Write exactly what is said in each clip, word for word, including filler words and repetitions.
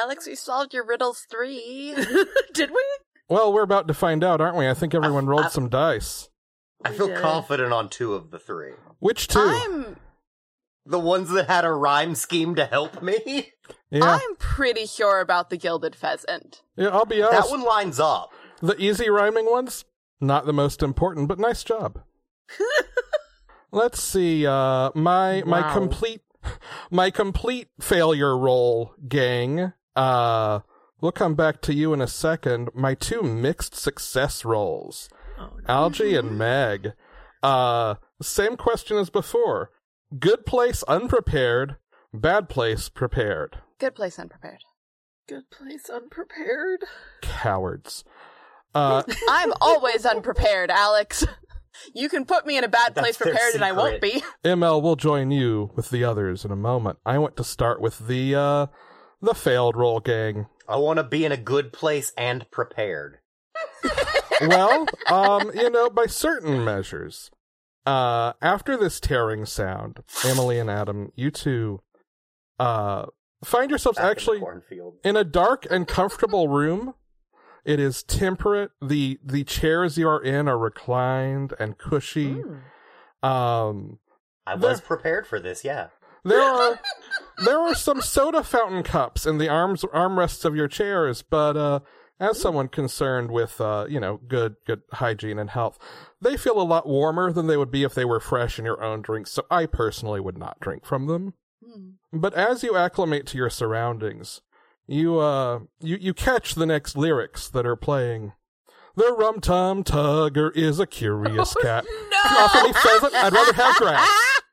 Alex, we solved your riddles three. Did we? Well, we're about to find out, aren't we? I think everyone I, rolled I, some dice. I feel Yeah. confident on two of the three. Which two? I'm The ones that had a rhyme scheme to help me? Yeah, I'm pretty sure about the gilded pheasant. yeah. I'll be honest. That one lines up. The easy rhyming ones, not the most important, but nice job. Let's see. Uh, my my Wow. complete my complete failure roll, gang. Uh, we'll come back to you in a second. My two mixed success rolls, Oh, no. Algie and Meg. Uh, same question as before. Good place unprepared, bad place prepared. Good place unprepared. Good place, unprepared. Cowards. Uh, I'm always unprepared, Alex. You can put me in a bad place That's their prepared and I won't secret. be. M L will join you with the others in a moment. I want to start with the uh, the failed roll, gang. I want to be in a good place and prepared. Well, um, you know, by certain measures. Uh, after this tearing sound, Emily and Adam, you two, uh, find yourselves Back in the actually cornfield. in a dark and comfortable room. It is temperate. The the chairs you are in are reclined and cushy. Mm. Um, I there- was prepared for this, yeah. there are there are some soda fountain cups in the arms armrests of your chairs, but uh, as someone concerned with uh, you know, good good hygiene and health, they feel a lot warmer than they would be if they were fresh in your own drinks. So I personally would not drink from them. Hmm. But as you acclimate to your surroundings, you uh you, you catch the next lyrics that are playing. The Rum Tum Tugger is a curious cat. Offer me pheasant, I'd rather have grass.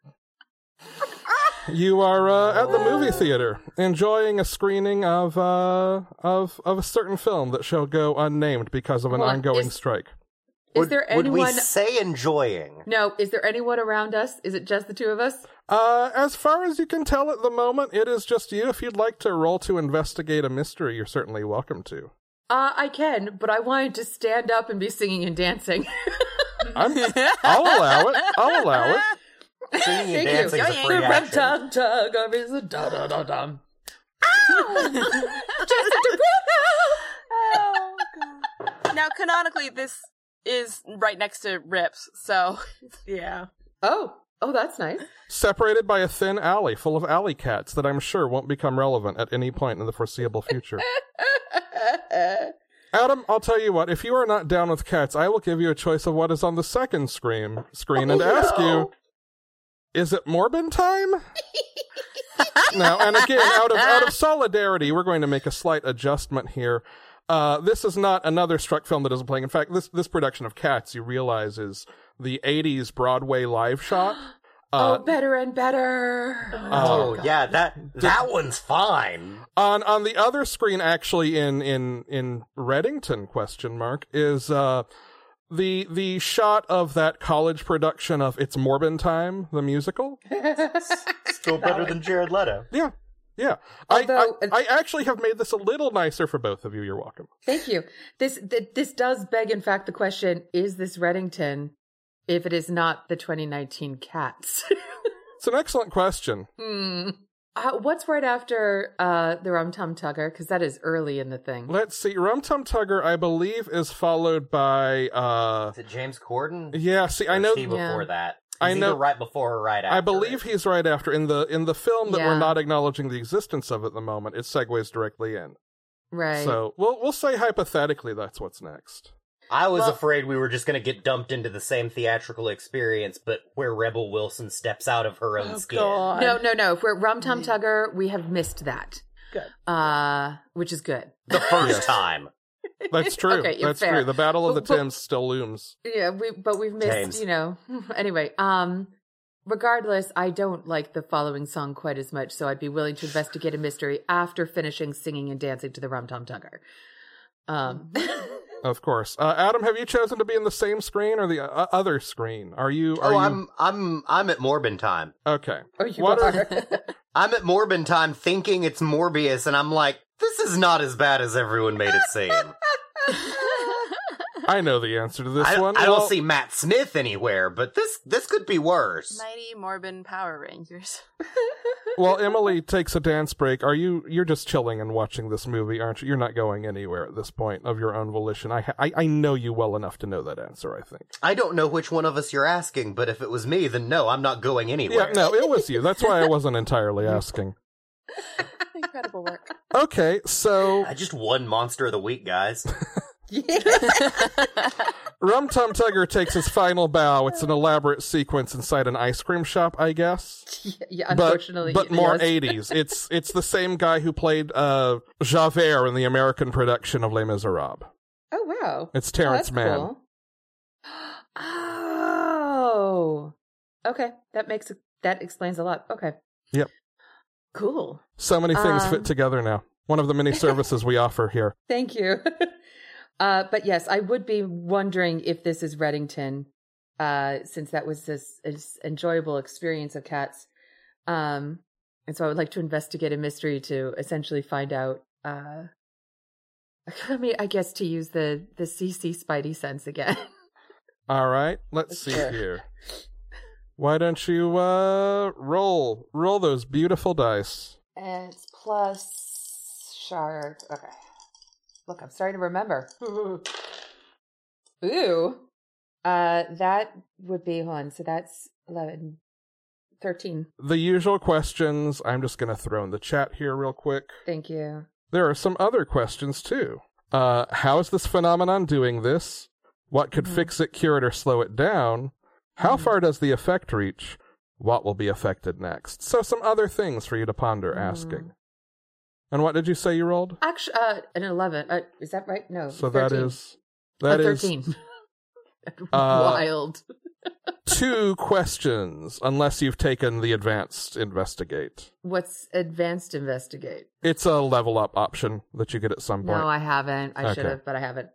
You are uh, at the movie theater, enjoying a screening of uh of of a certain film that shall go unnamed because of an Hold on, ongoing is- strike. Is would, there would we anyone... say enjoying? No, is there anyone around us? Is it just the two of us? Uh, as far as you can tell at the moment, it is just you. If you'd like to roll to investigate a mystery, you're certainly welcome to. Uh, I can, but I wanted to stand up and be singing and dancing. I'm, I'll allow it. I'll allow it. Singing and Thank dancing you. is a free The rum action. tum tugger is a da da da dum. Oh, God. Now, canonically, this is right next to Rips, so Yeah. Oh, oh, that's nice. Separated by a thin alley full of alley cats that I'm sure won't become relevant at any point in the foreseeable future. Adam, I'll tell you what, if you are not down with cats, I will give you a choice of what is on the second screen, screen and Oh, ask no. you, is it Morbin time? Now, and again, out of out of solidarity, we're going to make a slight adjustment here. Uh, this is not another Struck film that isn't playing. In fact, this this production of Cats, you realize, is the eighties Broadway live shot. Uh, Oh, better and better. Oh, yeah, that that one's fine. On on the other screen, actually, in in in Reddington, question mark, is uh the the shot of that college production of It's Morbin Time, the musical. Still better than Jared Leto. Yeah, yeah. I, Although- I I actually have made this a little nicer for both of you. You're welcome. Thank you. This th- this does beg, in fact, the question: is this Reddington? If it is not the twenty nineteen Cats. It's an excellent question. hmm. Uh, what's right after uh, the Rum Tum Tugger? Because that is early in the thing. Let's see. Rum Tum Tugger, I believe, is followed by uh Is it James Corden? yeah. See, I Or is know. he before Yeah. that. I He's know- either right before or right after. I believe it. he's right after in the in the film that we're Yeah. not acknowledging the existence of at the moment. It segues directly in. Right. So we'll we'll say hypothetically that's what's next. I was Well- afraid we were just going to get dumped into the same theatrical experience, but where Rebel Wilson steps out of her own Oh, skin. God. No, no, no. If we're Rum Tum Tugger, we have missed that. Good. Uh, which is good. The first Yes. time. That's true. Okay, yeah, That's fair. true. The Battle of the But- but- Thames still looms. Yeah, we but we've missed, Thames. you know. Anyway, um regardless, I don't like the following song quite as much, so I'd be willing to investigate a mystery after finishing singing and dancing to the Rum Tum Tugger. Um Of course. Uh, Adam, have you chosen to be in the same screen or the uh, other screen? Are you? Are oh, you? I'm I'm I'm at Morbin time. Okay. Oh, you What are. I'm at Morbin time thinking it's Morbius, and I'm like, this is not as bad as everyone made it seem. I know the answer to this I, one. I Well, don't see Matt Smith anywhere, but this this could be worse. Mighty Morbin Power Rangers. Well, Emily takes a dance break. Are you? You're just chilling and watching this movie, aren't you? You're not going anywhere at this point of your own volition. I, ha- I, I know you well enough to know that answer. I think. I don't know which one of us you're asking, but if it was me, then no, I'm not going anywhere. Yeah, no, it was you. That's why I wasn't entirely asking. Incredible work. Okay, so I just won Monster of the Week, guys. Rum Tum Tugger takes his final bow. It's an elaborate sequence inside an ice cream shop, I guess. Yeah, yeah, But, unfortunately, but more yes. eighties. It's it's the same guy who played uh, Javert in the American production of Les Miserables. Oh wow, It's oh, Terrence that's Mann. cool. Oh, okay, that makes that explains a lot. Okay, Yep. cool. So many things Um, fit together now. One of the many services we offer here. Thank you. uh, but yes, I would be wondering if this is Reddington, uh, since that was this, this enjoyable experience of Cats. Um, and so I would like to investigate a mystery to essentially find out, uh, I mean, I guess to use the, the C C Spidey sense again. All right, let's see Sure. here. Why don't you uh, roll roll those beautiful dice? And it's plus sharp. Okay. Look, I'm starting to remember. Ooh. Uh, that would be, hold on, so that's eleven, thirteen. The usual questions. I'm just going to throw in the chat here real quick. Thank you. There are some other questions too. Uh, how is this phenomenon doing this? What could Mhm. fix it, cure it, or slow it down? How Mhm. far does the effect reach? What will be affected next? So some other things for you to ponder Mm. asking. And what did you say you rolled? Actually, uh, an eleven. Uh, is that right? No. So that thirteen. is that oh, is thirteen. Uh, Wild. two questions, unless you've taken the advanced investigate. What's advanced investigate? It's a level up option that you get at some point. No, I haven't. I Okay. should have, but I haven't.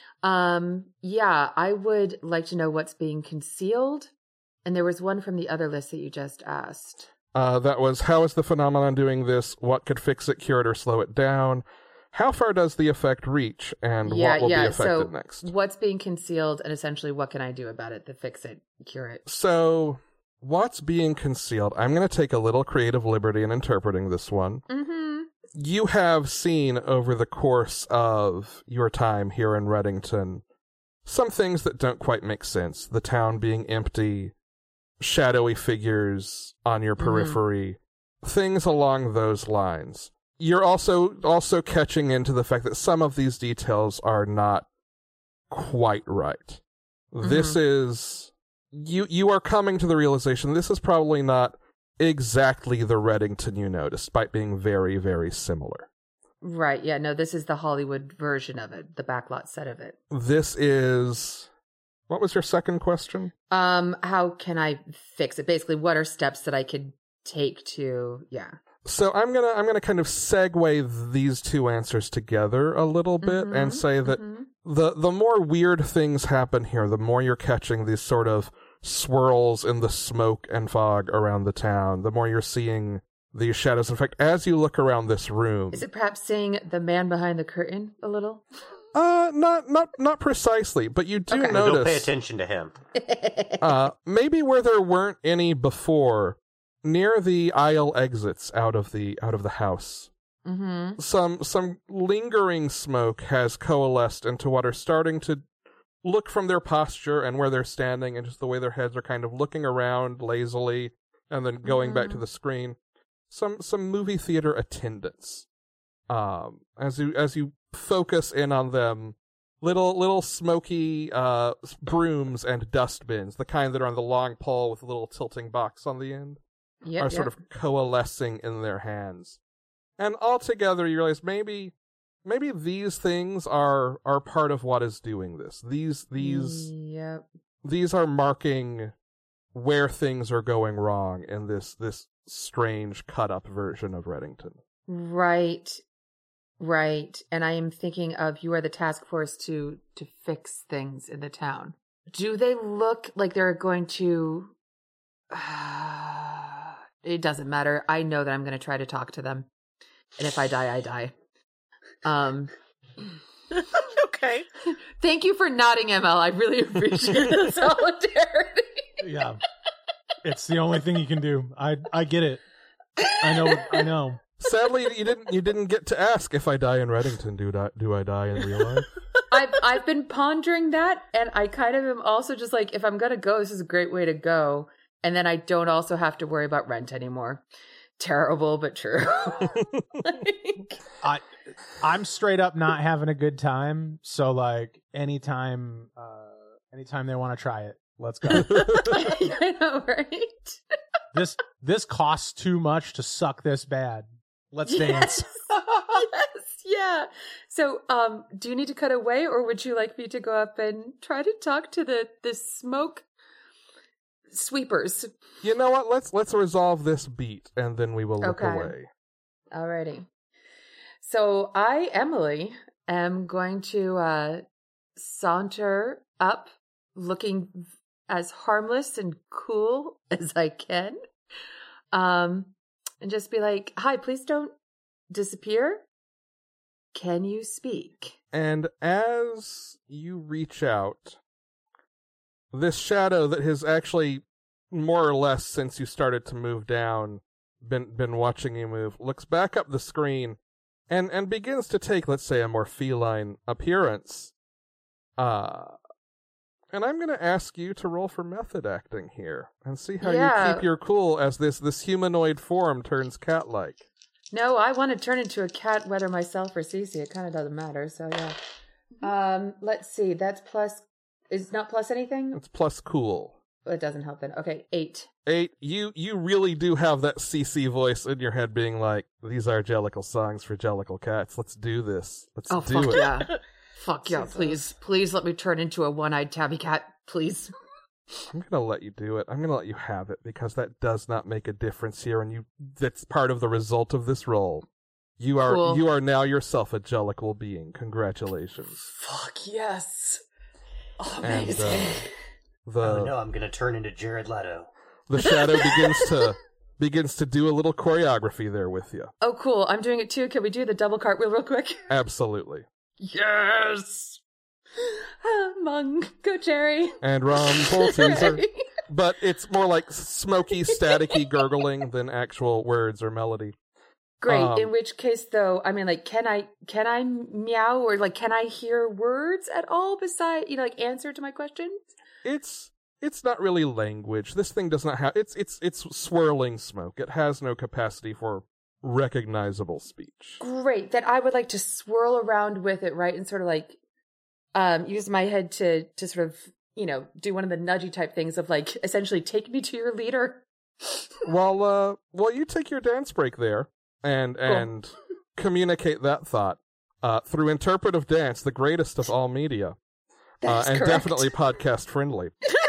Um, yeah, I would like to know what's being concealed. And there was one from the other list that you just asked. Uh, that was, how is the phenomenon doing this? What could fix it, cure it, or slow it down? How far does the effect reach? And yeah, what will yeah. be affected So next? what's being concealed, and essentially what can I do about it to fix it, cure it? So, what's being concealed? I'm going to take a little creative liberty in interpreting this one. Mm-hmm. You have seen over the course of your time here in Reddington some things that don't quite make sense. The town being empty, shadowy figures on your periphery, things along those lines. You're also also catching into the fact that some of these details are not quite right. This is you you are coming to the realization this is probably not exactly the Reddington you know, despite being very, very similar. Right. Yeah. No, this is the Hollywood version of it, the backlot set of it. This is... What was your second question? Um, how can I fix it? Basically, what are steps that I could take to, yeah. So I'm gonna I'm gonna kind of segue these two answers together a little bit Mhm, and say that mhm. the the more weird things happen here, the more you're catching these sort of swirls in the smoke and fog around the town, the more you're seeing these shadows. In fact, as you look around this room, Is it perhaps seeing the man behind the curtain a little? uh, not not not precisely, but you do Okay. notice. Don't pay attention to him. uh, maybe where there weren't any before, near the aisle exits out of the out of the house. Mm-hmm. Some some lingering smoke has coalesced into what are starting to look, from their posture and where they're standing and just the way their heads are kind of looking around lazily and then going back to the screen. Some some movie theater attendants. Um, as you as you focus in on them, little little smoky uh brooms and dustbins, the kind that are on the long pole with a little tilting box on the end, Yep, are sort yep. of coalescing in their hands. And altogether you realize maybe maybe these things are are part of what is doing this. These these Yep. these are marking where things are going wrong in this this strange cut up version of Reddington. Right. Right. And I am thinking of you are the task force to to fix things in the town. Do they look like they're going to It doesn't matter. I know that I'm going to try to talk to them. And if I die, I die. Um Okay. Okay. Thank you for nodding, M L. I really appreciate the solidarity. Yeah. It's the only thing you can do. I I get it. I know. I know. Sadly, you didn't. You didn't get to ask if I die in Reddington. Do I, do I die in real life? I've I've been pondering that, and I kind of am also just like, if I'm gonna go, this is a great way to go, and then I don't also have to worry about rent anymore. Terrible, but true. Like, I I'm straight up not having a good time. So like anytime, uh, anytime they want to try it, let's go. I know, right? this this costs too much to suck this bad. Let's Yes. dance. Yes, yeah. So, um, do you need to cut away, or would you like me to go up and try to talk to the the smoke sweepers? You know what? Let's let's resolve this beat, and then we will look Okay. away. Alrighty. So I, Emily, am going to uh, saunter up, looking as harmless and cool as I can, um, and just be like, "Hi, please don't disappear. Can you speak?" And as you reach out, this shadow that has actually, more or less since you started to move down, been been watching you move, looks back up the screen and, and begins to take, let's say, a more feline appearance. Uh, and I'm going to ask you to roll for method acting here and see how Yeah. you keep your cool as this, this humanoid form turns cat-like. No, I want to turn into a cat, whether myself or Cece. It kind of doesn't matter. So yeah. Um, let's see. That's plus. Is not plus anything. It's plus cool. It doesn't help then. Okay, eight. Eight, you you really do have that C C voice in your head being like, these are Jellicle songs for Jellicle cats. Let's do this. Let's Oh, do fuck it. yeah. Fuck yeah, please. Please let me turn into a one-eyed tabby cat, please. I'm gonna let you do it. I'm gonna let you have it because that does not make a difference here, and you that's part of the result of this role. You are Cool. you are now yourself a Jellicle being. Congratulations. Fuck yes. And uh, the Oh no, I'm gonna turn into Jared Leto. the shadow begins to begins to do a little choreography there with you. Oh, cool. I'm doing it too. Can we do the double cartwheel real quick? Absolutely. Yes. Mung, go Jerry. And Rum Polties are, but it's more like smoky, staticky gurgling than actual words or melody. Great. Um, In which case, though, I mean, like, can I can I meow or like can I hear words at all beside you know like answer to my questions? It's it's not really language. This thing does not have it's it's it's swirling smoke. It has no capacity for recognizable speech. Great. That I would like to swirl around with it, right, and sort of like um use my head to to sort of you know do one of the nudgy type things of like essentially take me to your leader. Well, uh, well, you take your dance break there and Cool. and communicate that thought uh, through interpretive dance, the greatest of all media, uh, That's and correct. definitely podcast friendly.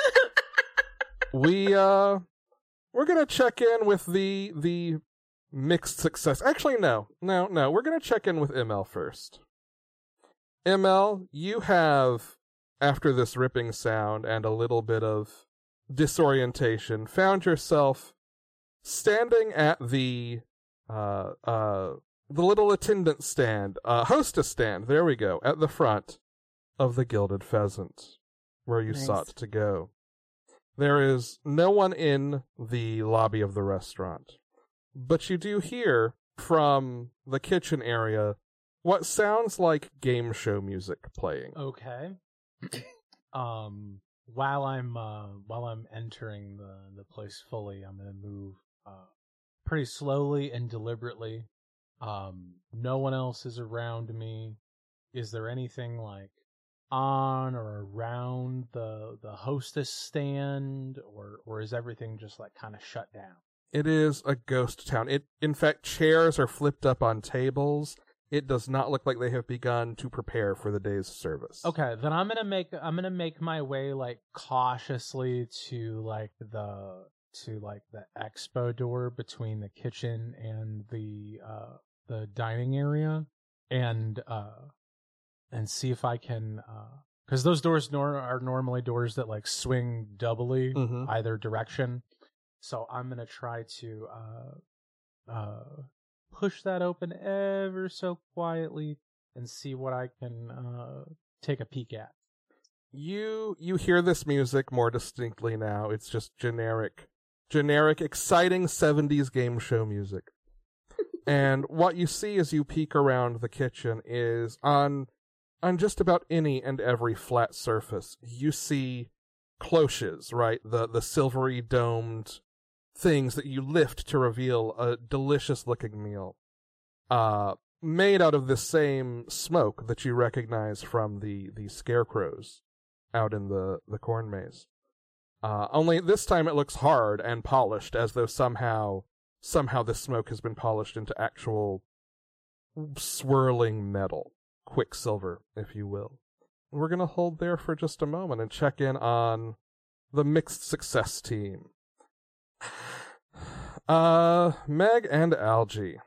we uh, we're gonna check in with the the mixed success. Actually, no, no, no. We're gonna check in with M L first. M L, you have, after this ripping sound and a little bit of disorientation, found yourself standing at the uh uh the little attendant stand, uh hostess stand, there we go, at the front of the Gilded Pheasant, where you Nice. sought to go. There is no one in the lobby of the restaurant, but you do hear from the kitchen area what sounds like game show music playing. Okay. um, while I'm uh, while I'm entering the the place fully, I'm gonna move uh, pretty slowly and deliberately. Um, no one else is around me. Is there anything like on or around the the hostess stand, or or is everything just like kind of shut down? It is a ghost town. It, in fact, chairs are flipped up on tables. It does not look like they have begun to prepare for the day's service. Okay, then I'm gonna make I'm gonna make my way like cautiously to like the to like the expo door between the kitchen and the uh the dining area, and uh and see if I can uh because those doors nor- are normally doors that like swing doubly Mhm. either direction. So I'm gonna try to uh uh push that open ever so quietly and see what I can uh take a peek at. You you hear this music more distinctly now. It's just generic, generic, exciting seventies game show music. And what you see as you peek around the kitchen is on on just about any and every flat surface, you see cloches, right? The the silvery domed things that you lift to reveal a delicious looking meal. Uh made out of the same smoke that you recognize from the, the scarecrows out in the, the corn maze. Uh, only this time it looks hard and polished, as though somehow somehow this smoke has been polished into actual swirling metal. Quicksilver, if you will. We're going to hold there for just a moment and check in on the mixed success team. Uh, Meg and Algie.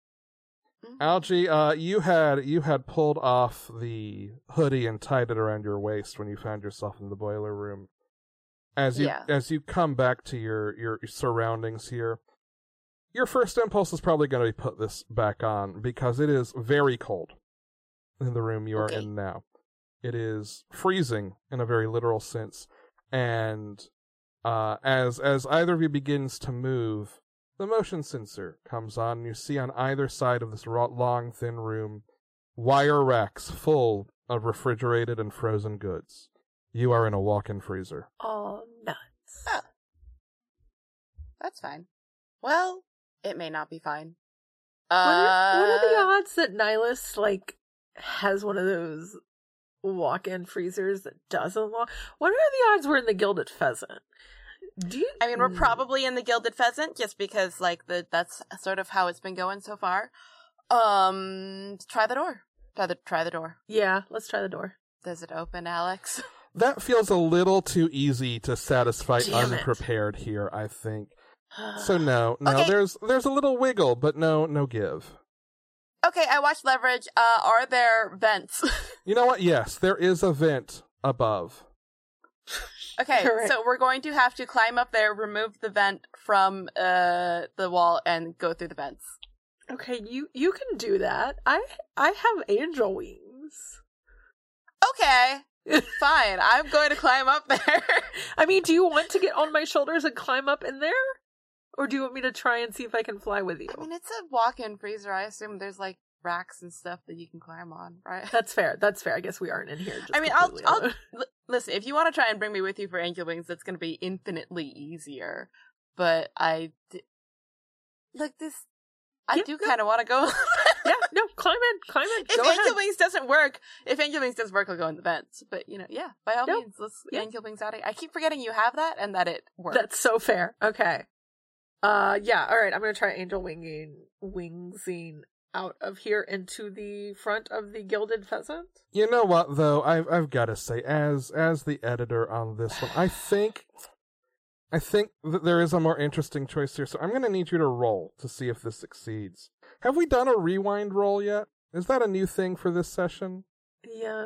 Algie, uh, you had you had pulled off the hoodie and tied it around your waist when you found yourself in the boiler room. As you Yeah. as you come back to your, your surroundings here, your first impulse is probably going to be put this back on because it is very cold in the room you are Okay. in now. It is freezing in a very literal sense, and uh, as as either of you begins to move, the motion sensor comes on, and you see on either side of this ro- long, thin room wire racks full of refrigerated and frozen goods. You are in a walk-in freezer. Oh, nuts. Oh. That's fine. Well, it may not be fine. What are, what are the Uh, odds that Nihilus, like, has one of those walk-in freezers that doesn't lock? What are the odds we're in the Gilded Pheasant? Do you... I mean, we're Mm. probably in the Gilded Pheasant just because, like, the that's sort of how it's been going so far. Um, try the door. Try the try the door. Yeah, let's try the door. Does it open, Alex? That feels a little too easy to satisfy Damn it. unprepared here, I think. So no, no, Okay. there's there's a little wiggle, but no, no give. Okay, I watched Leverage. Uh, are there vents? You know what? Yes, there is a vent above. Okay, Correct. so we're going to have to climb up there, remove the vent from uh the wall, and go through the vents. Okay, you you can do that. I I have angel wings. Okay, fine. I'm going to climb up there. I mean, do you want to get on my shoulders and climb up in there? Or do you want me to try and see if I can fly with you? I mean, it's a walk-in freezer. I assume there's like racks and stuff that you can climb on, right? That's fair. That's fair. I guess we aren't in here. Just I mean, I'll, completely I'll alone. l- listen. If you want to try and bring me with you for Angel Wings, that's going to be infinitely easier. But I, d- like this, I Yeah, do no. kind of want to go. Yeah, no, climb in, climb in. If Go Angel ahead. Wings doesn't work, if Angel Wings does work, I'll go in the vents. But you know, yeah, by all No. means, let's Yeah. Angel Wings out. I keep forgetting you have that and that it works. That's so fair. Okay. Uh, yeah. All right. I'm gonna try angel winging, wingsing out of here into the front of the Gilded Pheasant. You know what, though? I've I've got to say, as as the editor on this one, I think I think that there is a more interesting choice here. So I'm going to need you to roll to see if this succeeds. Have we done a rewind roll yet? Is that a new thing for this session? Yes.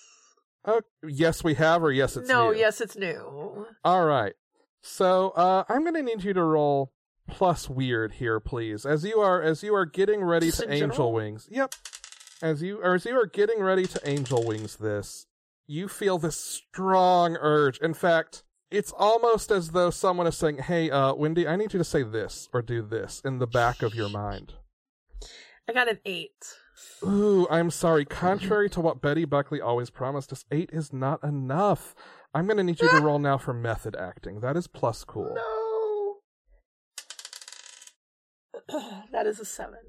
Oh, yes, we have, or yes, it's no. new? Yes, it's new. All right. So uh, I'm going to need you to roll plus weird here, please, as you are as you are getting ready Just to in angel general? wings. Yep. As you or as you are getting ready to angel wings this, you feel this strong urge. In fact, it's almost as though someone is saying, "Hey, uh, Wendy, I need you to say this or do this" in the back of your mind. I got an eight. Ooh, I'm sorry. Contrary to what Betty Buckley always promised us, eight is not enough. I'm going to need you to roll now for method acting. That is plus cool. No. That is a seven.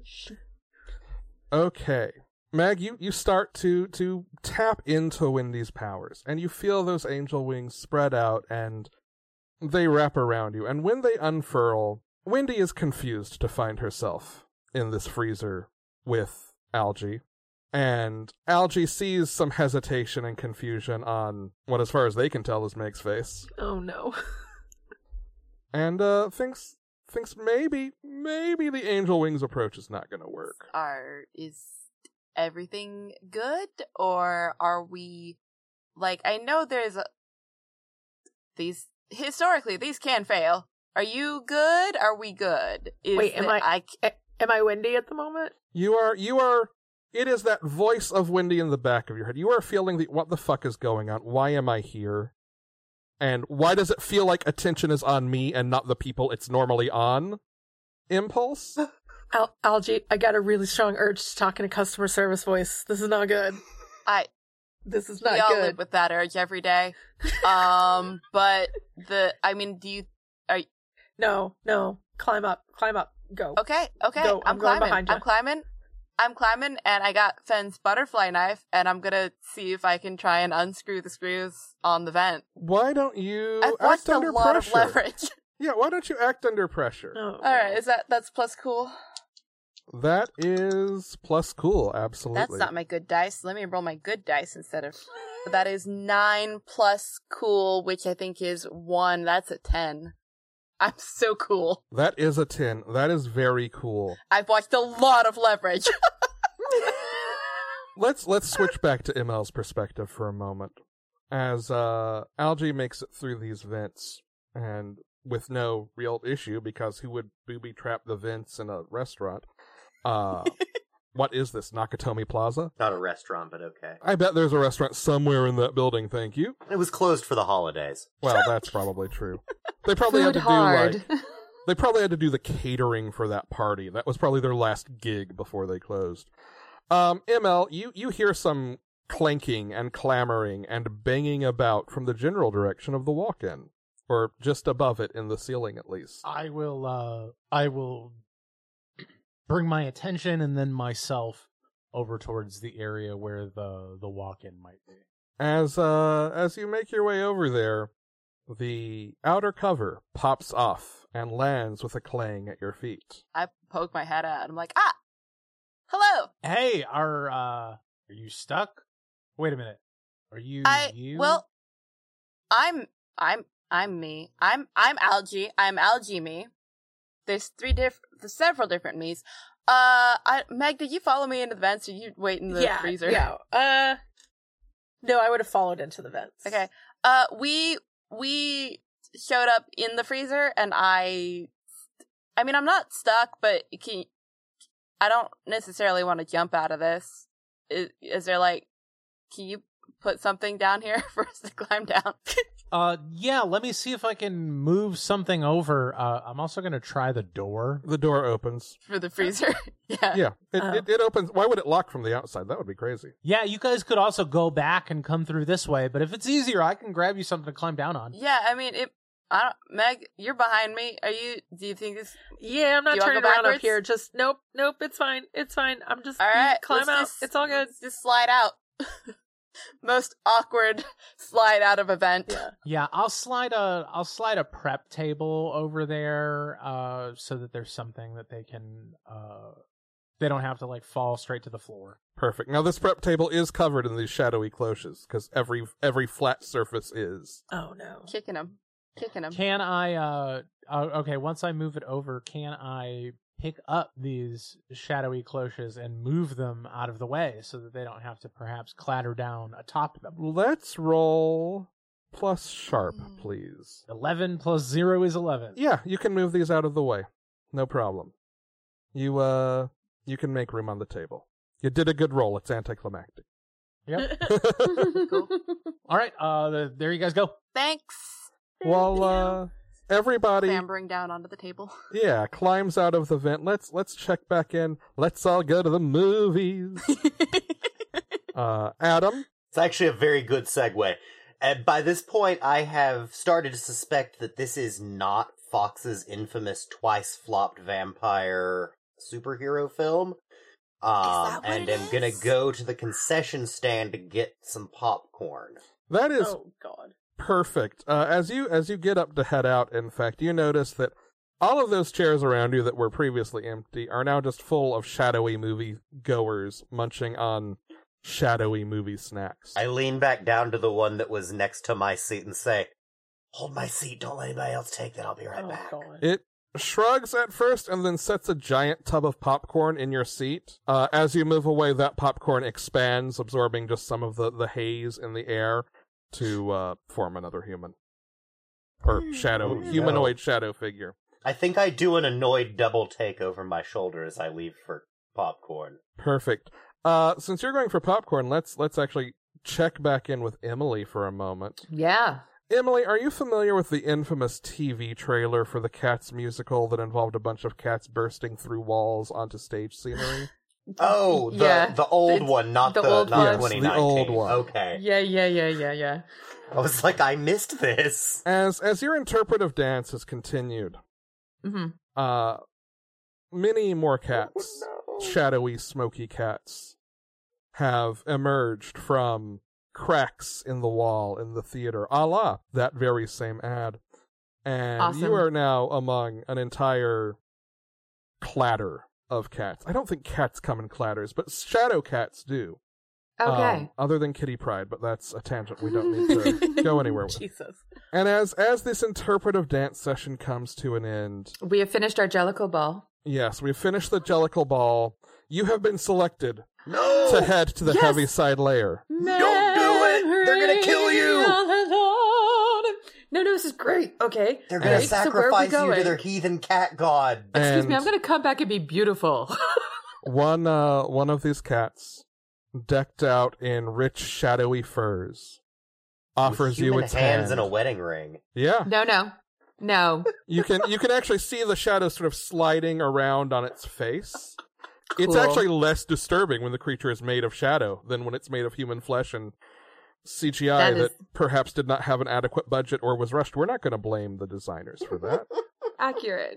Okay. Meg, you, you start to, to tap into Wendy's powers, and you feel those angel wings spread out, and they wrap around you. And when they unfurl, Wendy is confused to find herself in this freezer with Algie. And Algie sees some hesitation and confusion on what, as far as they can tell, is Meg's face. Oh no. And uh, thinks thinks maybe, maybe the angel wings approach is not going to work. Are is everything good, or are we like? I know there's a, these historically these can fail. Are you good? Are we good? Is Wait, am the- I- I A- Am I windy at the moment? You are you are It is that voice of Wendy in the back of your head. You are feeling the, what the fuck is going on? Why am I here? And why does it feel like attention is on me and not the people it's normally on? Impulse? Al- Algie, I got a really strong urge to talk in a customer service voice. This is not good. I This is we not all good. live with that urge every day. Um, but the I mean, do you are No, no. Climb up. Climb up. Go. okay? Okay, Go, I'm I'm going climbing. behind ya. I'm climbing. I'm climbing, and I got Fenn's butterfly knife, and I'm gonna see if I can try and unscrew the screws on the vent. Why don't you I've act watched a under lot pressure? of leverage. Yeah, why don't you act under pressure? Oh, All right, is that that's plus cool? That is plus cool, absolutely. That's not my good dice. Let me roll my good dice instead of. That is nine plus cool, which I think is one. That's a ten. I'm so cool. That is a ten. That is very cool. I've watched a lot of leverage. Let's let's switch back to M L's perspective for a moment. As uh, Algie makes it through these vents, and with no real issue, because who would booby trap the vents in a restaurant? Uh, what is this, Nakatomi Plaza? Not a restaurant, but okay. I bet there's a restaurant somewhere in that building, thank you. It was closed for the holidays. Well, that's probably true. They probably Food had to hard. do like they probably had to do the catering for that party. That was probably their last gig before they closed. Um, M L, you, you hear some clanking and clamoring and banging about from the general direction of the walk-in. Or just above it in the ceiling, at least. I will, uh, I will bring my attention and then myself over towards the area where the, the walk-in might be. As, uh, as you make your way over there, the outer cover pops off and lands with a clang at your feet. I poke my head out. I'm like, ah, hello. Hey, are, uh, are you stuck? Wait a minute. Are you, I you? well, I'm I'm I'm me. I'm I'm Algie. I'm Algie me. There's three different, there's several different me's. Uh, I, Meg, did you follow me into the vents, or you wait in the yeah, freezer? Yeah. Uh, no, I would have followed into the vents. Okay. Uh, we we showed up in the freezer, and I, I mean, I'm not stuck, but can I don't necessarily want to jump out of this. Is, is there like, can you put something down here for us to climb down? Uh, yeah, let me see if I can move something over. Uh, I'm also going to try the door. The door opens. For the freezer? Yeah. Yeah, it, Oh. it, it opens. Why would it lock from the outside? That would be crazy. Yeah, you guys could also go back and come through this way, but if it's easier, I can grab you something to climb down on. Yeah, I mean, it. I don't, Meg, you're behind me. Are you? Do you think this? Yeah, I'm Do not you wanna turning go around up backwards? here. Just nope, nope. It's fine. It's fine. I'm just All right, climb let's out. just- It's all good. let's just slide out. Most awkward slide out of a vent. Yeah. Yeah, I'll slide a I'll slide a prep table over there, uh, so that there's something that they can uh, they don't have to like fall straight to the floor. Perfect. Now this prep table is covered in these shadowy cloches because every every flat surface is. Oh no. Kicking him, kicking him. Can I? Uh, uh, okay, once I move it over, can I pick up these shadowy cloches and move them out of the way so that they don't have to perhaps clatter down atop them? Let's roll plus sharp, please. Eleven plus zero is eleven. Yeah, you can move these out of the way. No problem. You uh you can make room on the table. You did a good roll. It's anticlimactic. Yep. Cool. All right. Uh, the, there you guys go. Thanks. Well, uh everybody Clambering down onto the table. yeah, climbs out of the vent. Let's let's check back in. Let's all go to the movies. uh Adam, It's actually a very good segue. And by this point, I have started to suspect that this is not Fox's infamous twice-flopped vampire superhero film. Um, that what and it am gonna is? go to the concession stand to get some popcorn. that is Oh god. perfect. Uh, as you as you get up to head out, in fact, you notice that all of those chairs around you that were previously empty are now just full of shadowy movie goers munching on shadowy movie snacks. I lean back down to the one that was next to my seat and say, "Hold my seat, don't let anybody else take that, I'll be right Oh back." god. It shrugs at first and then sets a giant tub of popcorn in your seat. Uh, as you move away, that popcorn expands, absorbing just some of the, the haze in the air to uh, form another human. Or shadow, Oh, no. humanoid shadow figure. I think I do an annoyed double take over my shoulder as I leave for popcorn. Perfect. Uh, since you're going for popcorn, let's let's actually check back in with Emily for a moment. Yeah. Emily, are you familiar with the infamous T V trailer for the Cats musical that involved a bunch of cats bursting through walls onto stage scenery? Oh, the Yeah. the old It's one, not the the, old not one. Yes, the twenty nineteen. old one. Okay. Yeah, yeah, yeah, yeah, yeah. I was like, I missed this. As as your interpretive dance has continued, Mm-hmm. uh, many more cats, Oh, no. shadowy, smoky cats, have emerged from cracks in the wall in the theater, a la that very same ad. And Awesome. you are now among an entire clatter of cats. I don't think cats come in clatters, but shadow cats do. Okay. Um, other than Kitty Pride, but that's a tangent we don't need to go anywhere with. Jesus. And as as this interpretive dance session comes to an end, We have finished our Jellicle ball. yes, we've finished the Jellicle Ball. You have been selected No! to head to the Yes! Heaviside Lair. Don't do it! They're gonna kill you! No, no, this is great. Okay. They're gonna Great. So where are we sacrifice you to going? their heathen cat god. Excuse me, And I'm going to come back and be beautiful. one uh one of these cats, decked out in rich shadowy furs, offers With you human its hands hand. and a wedding ring. Yeah, no, no. No. you can you can actually see the shadow sort of sliding around on its face. It's Cool. actually less disturbing when the creature is made of shadow than when it's made of human flesh and C G I That that, is- perhaps did not have an adequate budget or was rushed. We're not going to blame the designers for that. Accurate.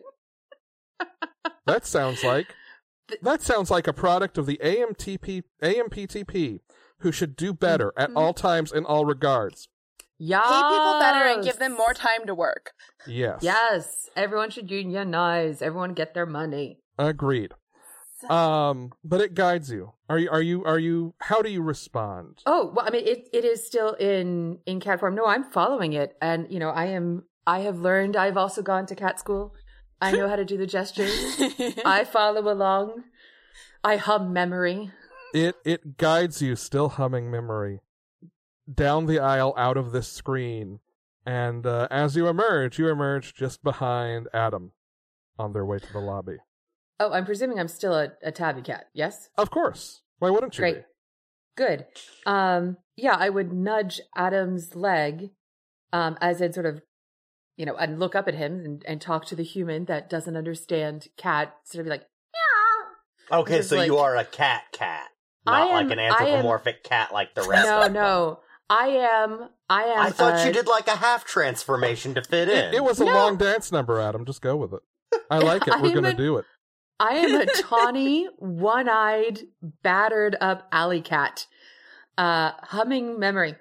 That sounds like that sounds like a product of the A M T P A M P T P, who should do better at all times in all regards. Yes. Pay people better and give them more time to work. Yes. Yes. Everyone should unionize. Everyone get their money. Agreed. Um, but it guides you. Are you? Are you? Are you? How do you respond? Oh, well, I mean, it, it is still in, in cat form. No, I'm following it. And, you know, I am, I have learned, I've also gone to cat school. I know how to do the gestures. I follow along. I hum memory. It it guides you, still humming memory, down the aisle out of this screen, and uh, as you emerge, you emerge just behind Adam, on their way to the lobby. Oh, I'm presuming I'm still a, a tabby cat. Yes? Of course. Why wouldn't you Great. be? Good. Um, yeah, I would nudge Adam's leg, um, as in sort of, you know, and look up at him and, and talk to the human that doesn't understand cat, sort of be like, Okay, Just so like- you are a cat cat. I Not am- like an I am- anthropomorphic cat like the rest no, of them. no, I am, I am. I thought uh, you did like a half transformation to fit in. It, it was a No. long dance number, Adam. Just go with it. I like it. I We're am going to a- do it. I am a tawny, one-eyed, battered up alley cat, uh, humming memory.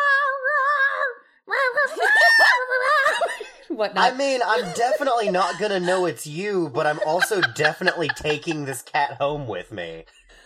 Whatnot. I mean, I'm definitely not gonna know it's you, but I'm also definitely taking this cat home with me.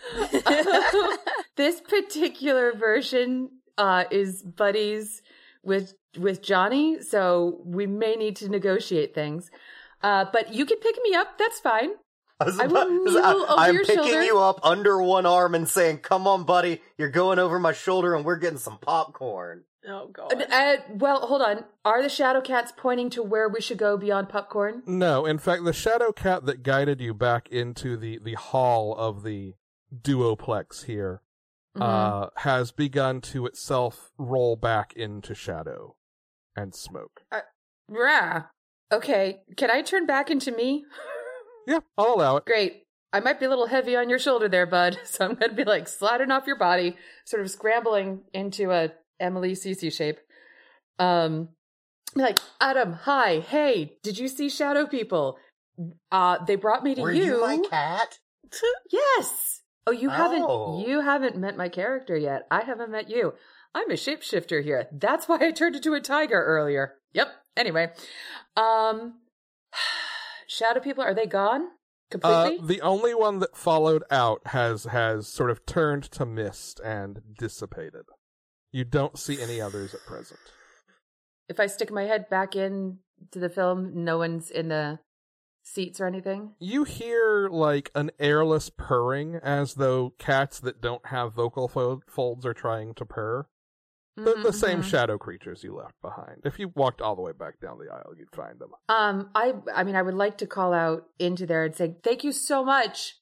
This particular version uh, is buddies with with Johnny, so we may need to negotiate things. Uh, but you can pick me up. That's fine. I was I about- will kneel over I'm your picking shoulder. you up under one arm and saying, "Come on, buddy, you're going over my shoulder, and we're getting some popcorn." Oh god. Uh, uh, well, hold on. Are the shadow cats pointing to where we should go beyond popcorn? No, in fact, the shadow cat that guided you back into the, the hall of the duoplex here Mhm. uh, has begun to itself roll back into shadow and smoke. Rah. Okay. Can I turn back into me? Yeah, I'll allow it. Great. I might be a little heavy on your shoulder there, bud. So I'm going to be like sliding off your body, sort of scrambling into a Emily Cece shape. Um, be like, Adam, hi, hey, did you see shadow people? Uh, they brought me to Were you. you my cat? Yes. Oh, you Oh. haven't, you haven't met my character yet. I haven't met you. I'm a shapeshifter here. That's why I turned into a tiger earlier. Yep. Anyway, um, shadow people, are they gone Uh, completely? the only one that followed out has has sort of turned to mist and dissipated. You don't see any others at present. If I stick my head back in to the film, no one's in the seats or anything. You hear like an airless purring, as though cats that don't have vocal fo- folds are trying to purr. The, Mhm, the same mhm. shadow creatures you left behind. If you walked all the way back down the aisle, you'd find them. Um, I, I mean, I would like to call out into there and say, thank you so much.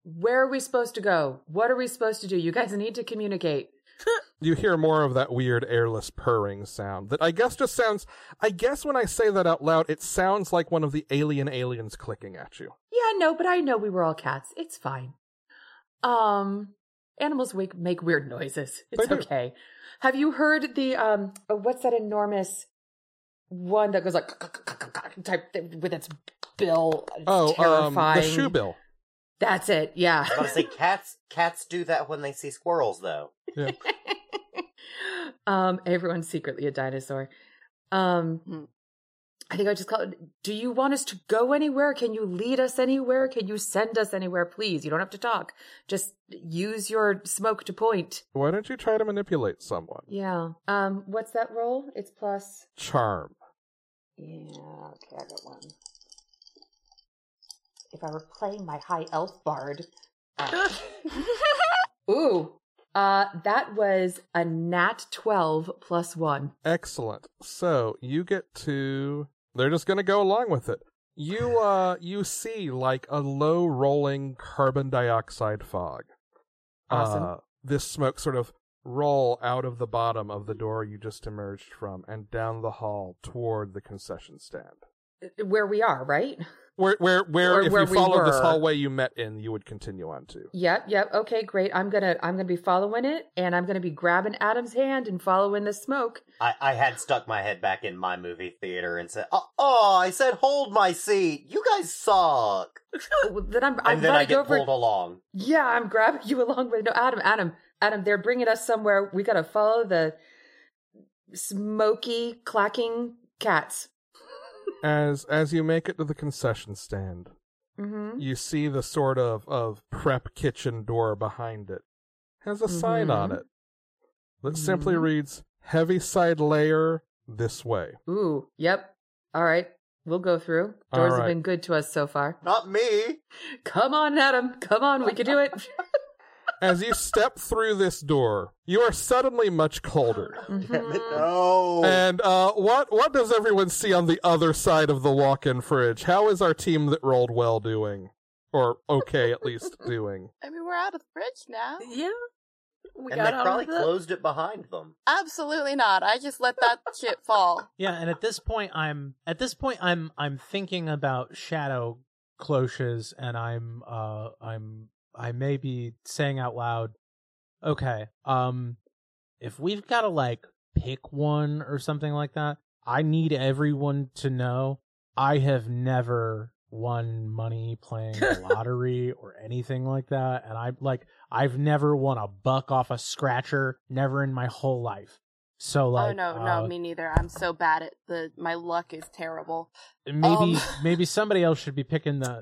Where are we supposed to go? What are we supposed to do? You guys need to communicate. You hear more of that weird airless purring sound that I guess just sounds, I guess when I say that out loud, it sounds like one of the alien aliens clicking at you. Yeah, no, but I know we were all cats. It's fine. Um, animals wake, make weird noises. It's They do. okay. Have you heard the, um, oh, what's that enormous one that goes like type thing with its bill? It's Oh, um, terrifying. the shoe bill. That's it. Yeah. I was about to say, cats cats do that when they see squirrels, though. Yeah. um, everyone's secretly a dinosaur. Um, Hmm. I think I just call it. Do you want us to go anywhere? Can you lead us anywhere? Can you send us anywhere, please? You don't have to talk. Just use your smoke to point. Why don't you try to manipulate someone? Yeah. Um, what's that roll? It's plus. Charm. Yeah. Okay, I got one. If I were playing my high elf bard. Uh, ooh. Uh, that was a nat twelve plus one. Excellent. So you get to, they're just going to go along with it. You, uh, you see like a low rolling carbon dioxide fog. Awesome. Uh, this smoke sort of roll out of the bottom of the door you just emerged from and down the hall toward the concession stand. Where we are, right? Where, where, where, Or if where you we followed this were. hallway you met in, you would continue on to. Yep, yep. Okay, great. I'm gonna I'm gonna be following it, and I'm gonna be grabbing Adam's hand and following the smoke. I, I had stuck my head back in my movie theater and said, oh, oh, I said hold my seat. You guys suck. Then I'm I'm And then I running get over. pulled along. Yeah, I'm grabbing you along with no Adam, Adam, Adam. They're bringing us somewhere. We gotta follow the smoky clacking cats. As, as you make it to the concession stand, Mm-hmm. you see the sort of, of prep kitchen door behind it. Has a sign on Mhm. it that simply Mhm. reads, heavy side layer this way. Ooh, yep. All right, we'll go through. All Doors right. have been good to us so far. Not me. Come on, Adam. Come on, we can do it. As you step through this door, you are suddenly much colder. Damn it, Mhm. no. And uh, what what does everyone see on the other side of the walk-in fridge? How is our team that rolled well doing? Or okay, at least doing. I mean, we're out of the fridge now. Yeah. We and got they out probably of the... closed it behind them. Absolutely not. I just let that shit fall. Yeah, and at this point, I'm at this point, I'm I'm thinking about shadow cloches, and I'm uh I'm I may be saying out loud, okay, um, if we've got to like pick one or something like that, I need everyone to know I have never won money playing the lottery or anything like that, and I like I've never won a buck off a scratcher, never in my whole life. So like, oh no, uh, no, me neither. I'm so bad at the. My luck is terrible. maybe Um. maybe somebody else should be picking the.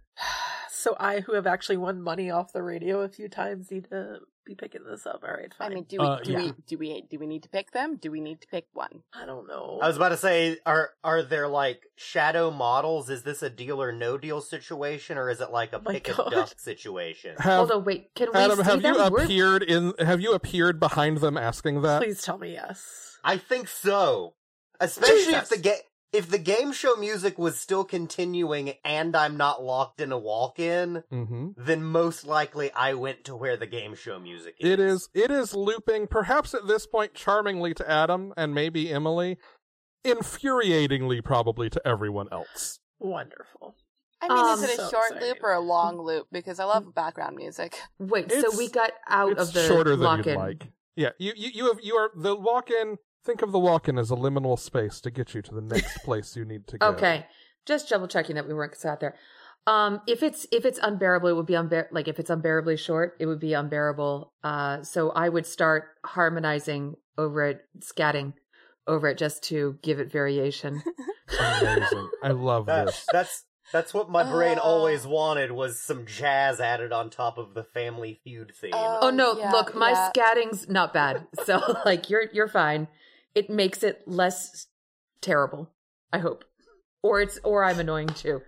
So I, who have actually won money off the radio a few times, need to be picking this up. All right, fine. I mean, do we? Uh, do yeah. we? Do we? Do we need to pick them? Do we need to pick one? I don't know. I was about to say, are are there like shadow models? Is this a deal or no deal situation, or is it like a Oh my pick God. a duck situation? Have, Hold on, wait. Can we Adam, see have them? you We're- appeared in have you appeared behind them asking that? Please tell me yes. I think so. Especially Jesus. if the ga- if the game show music was still continuing and I'm not locked in a walk-in, Mm-hmm. then most likely I went to where the game show music is. It is it is looping, perhaps at this point charmingly to Adam and maybe Emily, infuriatingly probably to everyone else. Wonderful. I mean, Um, is it a so short exciting. loop or a long loop? Because I love background music. Wait, It's- so we got out it's of the shorter than lock-in. you'd like. Yeah, you you you have you are the walk-in. Think of the walk-in as a liminal space to get you to the next place you need to go. Okay, just double checking that we weren't sat there. Um, if it's if it's unbearable, it would be unbear like if it's unbearably short, it would be unbearable. Uh, so I would start harmonizing over it, scatting over it, just to give it variation. Amazing. I love That- this. that's that's what my brain Uh. always wanted, was some jazz added on top of the Family Feud theme. Uh. Oh no, yeah, look, my yeah. scatting's not bad. So like you're you're fine. It makes it less terrible, I hope. Or it's or I'm annoying too.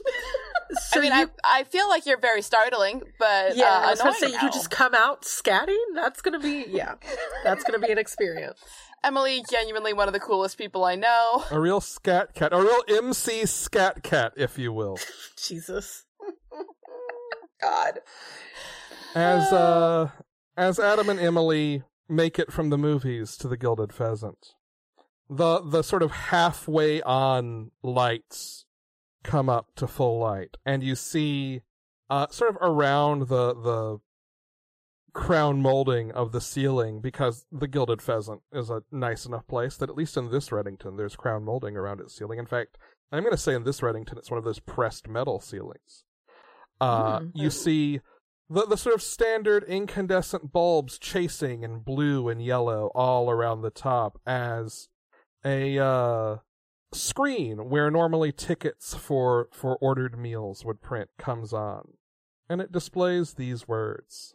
So I mean, you, I I feel like you're very startling, but yeah, uh, I was going to say annoying you now. just come out scatting. That's going to be yeah, that's going to be an experience. Emily, genuinely one of the coolest people I know. A real scat cat, a real M C scat cat, if you will. Jesus. God. As uh, as Adam and Emily make it from the movies to the Gilded Pheasant, the the sort of halfway on lights come up to full light, and you see uh, sort of around the the crown molding of the ceiling, because the Gilded Pheasant is a nice enough place that at least in this Reddington there's crown molding around its ceiling. In fact, I'm going to say in this Reddington it's one of those pressed metal ceilings. Uh, mm. You see the the sort of standard incandescent bulbs chasing in blue and yellow all around the top as a uh, screen where normally tickets for, for ordered meals would print comes on. And it displays these words.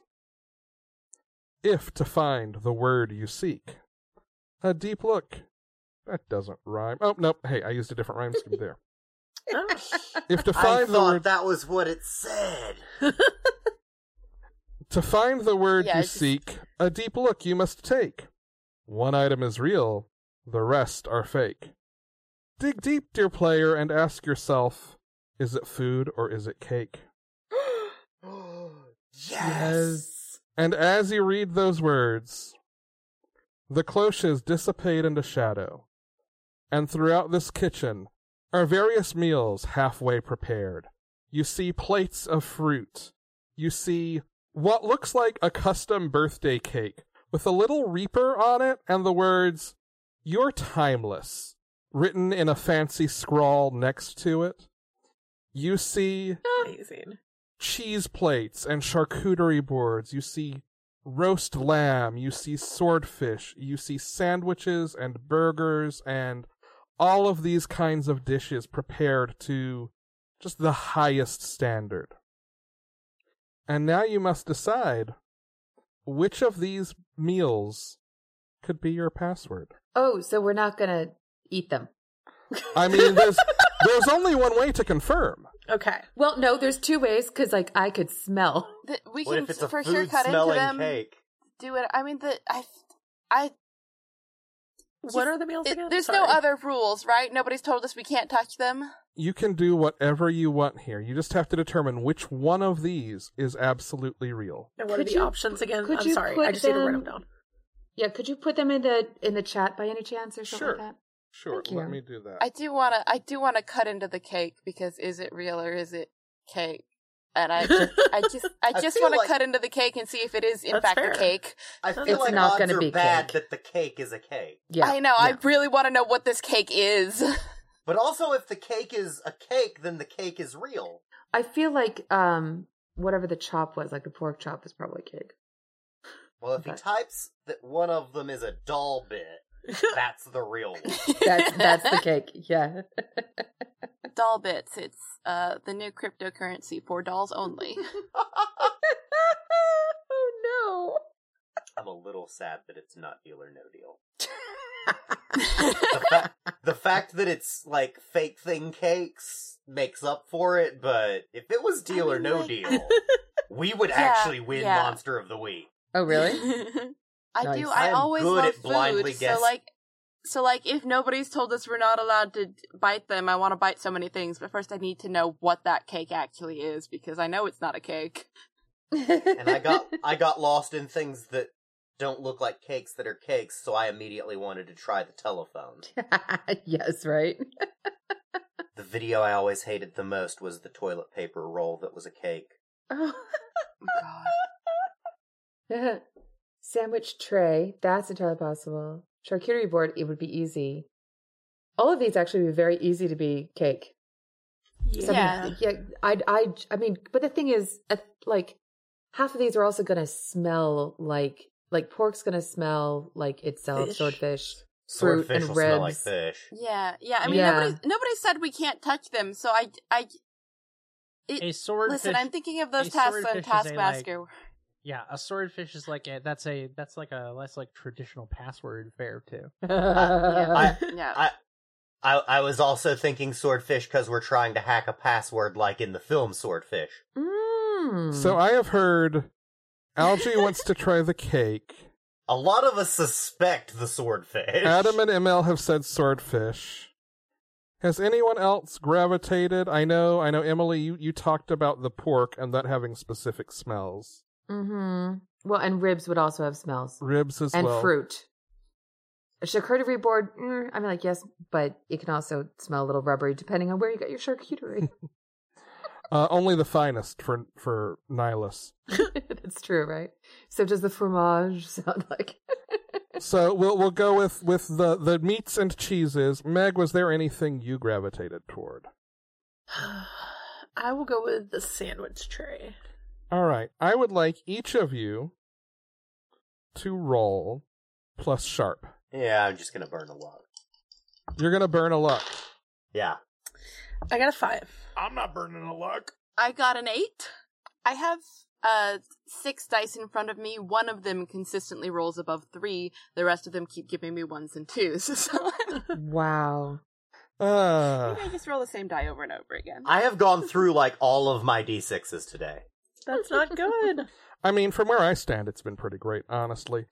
If to find the word you seek, a deep look. That doesn't rhyme. Oh, nope. Hey, I used a different rhyme scheme there. If to find I the thought word... that was what it said. To find the word yeah, you just... seek, a deep look you must take. One item is real, the rest are fake. Dig deep, dear player, and ask yourself, is it food or is it cake? Yes! Yes. And as you read those words, the cloches dissipate into shadow, and throughout this kitchen are various meals halfway prepared. You see plates of fruit. You see what looks like a custom birthday cake with a little reaper on it and the words, "You're timeless," written in a fancy scrawl next to it. You see amazing cheese plates and charcuterie boards. You see roast lamb. You see swordfish. You see sandwiches and burgers and all of these kinds of dishes prepared to just the highest standard. And now you must decide which of these meals could be your password. Oh, so we're not going to eat them. I mean, there's there's only one way to confirm. Okay. Well, no, there's two ways, because, like, I could smell. The, we What can if it's a for sure food cut into smelling them. cake? Do it. I mean, the I, I. What are the meals It, again? there's Sorry. no other rules, right? Nobody's told us we can't touch them. You can do whatever you want here. You just have to determine which one of these is absolutely real. And what Could are the you- options again? could I'm you sorry. put I just need to write them- them down. Yeah, could you put them in the in the chat by any chance or something Sure. like that? Sure, Thank let you. me do that. I do want to. I do want to cut into the cake because is it real or is it cake? And I, just, I just, I I just feel want to like- cut into the cake and see if it is in That's fact fair. a cake. I feel It's like not odds gonna are be bad cake. that the cake is a cake. Yeah. I know. yeah. I really want to know what this cake is. But also, if the cake is a cake, then the cake is real. I feel like um whatever the chop was, like the pork chop, is probably cake. Well, if he Okay. types that one of them is a doll bit, that's the real one. That's that's the cake. Yeah. Doll bits. It's uh the new cryptocurrency for dolls only. Oh I'm a little sad that it's not Deal or No Deal. the, fa- the fact that it's like fake thing cakes makes up for it, but if it was Deal I or mean, No like- Deal, we would Yeah, actually win yeah. Monster of the Week. no. Oh really? I Nice. do. I I am always good love at blindly food. guess- So like, so like, if nobody's told us we're not allowed to bite them, I want to bite so many things. But first, I need to know what that cake actually is because I know it's not a cake. And I got I got lost in things that don't look like cakes that are cakes, so I immediately wanted to try the telephone. Yes, right. The video I always hated the most was the toilet paper roll that was a cake. Oh. Oh, God. Sandwich tray. That's entirely possible. Charcuterie board. It would be easy. All of these actually would be very easy to be cake. So, Yeah. I mean, yeah. I, I, I mean, but the thing is, uh, like, half of these are also going to smell like, like pork's going to smell like itself. Fish. Swordfish, fruit, Swordfish and will ribs. smell like fish. Yeah, yeah. I mean, Yeah. nobody nobody said we can't touch them. So I, I. It, A swordfish. listen, I'm thinking of those a tasks swordfish on is a, like- Taskmaster. Yeah, a swordfish is like a that's a that's like a less like traditional password fare too. I- yeah. I, I I was also thinking swordfish because we're trying to hack a password like in the film Swordfish. Mm. So I have heard Algie wants to try the cake. A lot of us suspect the swordfish. Adam and M L have said swordfish. Has anyone else gravitated? I know, I know, Emily, you, you talked about the pork and that having specific smells. Mm-hmm. Well, and ribs would also have smells. Ribs as and well. And fruit. A charcuterie board, mm, I mean, like, yes, but it can also smell a little rubbery depending on where you got your charcuterie. uh, only the finest for for Nihilus. That's true, right? So does the fromage sound like? So we'll we'll go with, with the, the meats and cheeses. Meg, was there anything you gravitated toward? I will go with the sandwich tray. All right. I would like each of you to roll plus sharp. Yeah, I'm just gonna burn a luck. You're gonna burn a luck. Yeah. I got a five. I'm not burning a luck. I got an eight. I have uh six dice in front of me. One of them consistently rolls above three. The rest of them keep giving me ones and twos. So Wow. Uh, maybe I just roll the same die over and over again. I have gone through like all of my d sixes today. That's not good. I mean, from where I stand, it's been pretty great, honestly.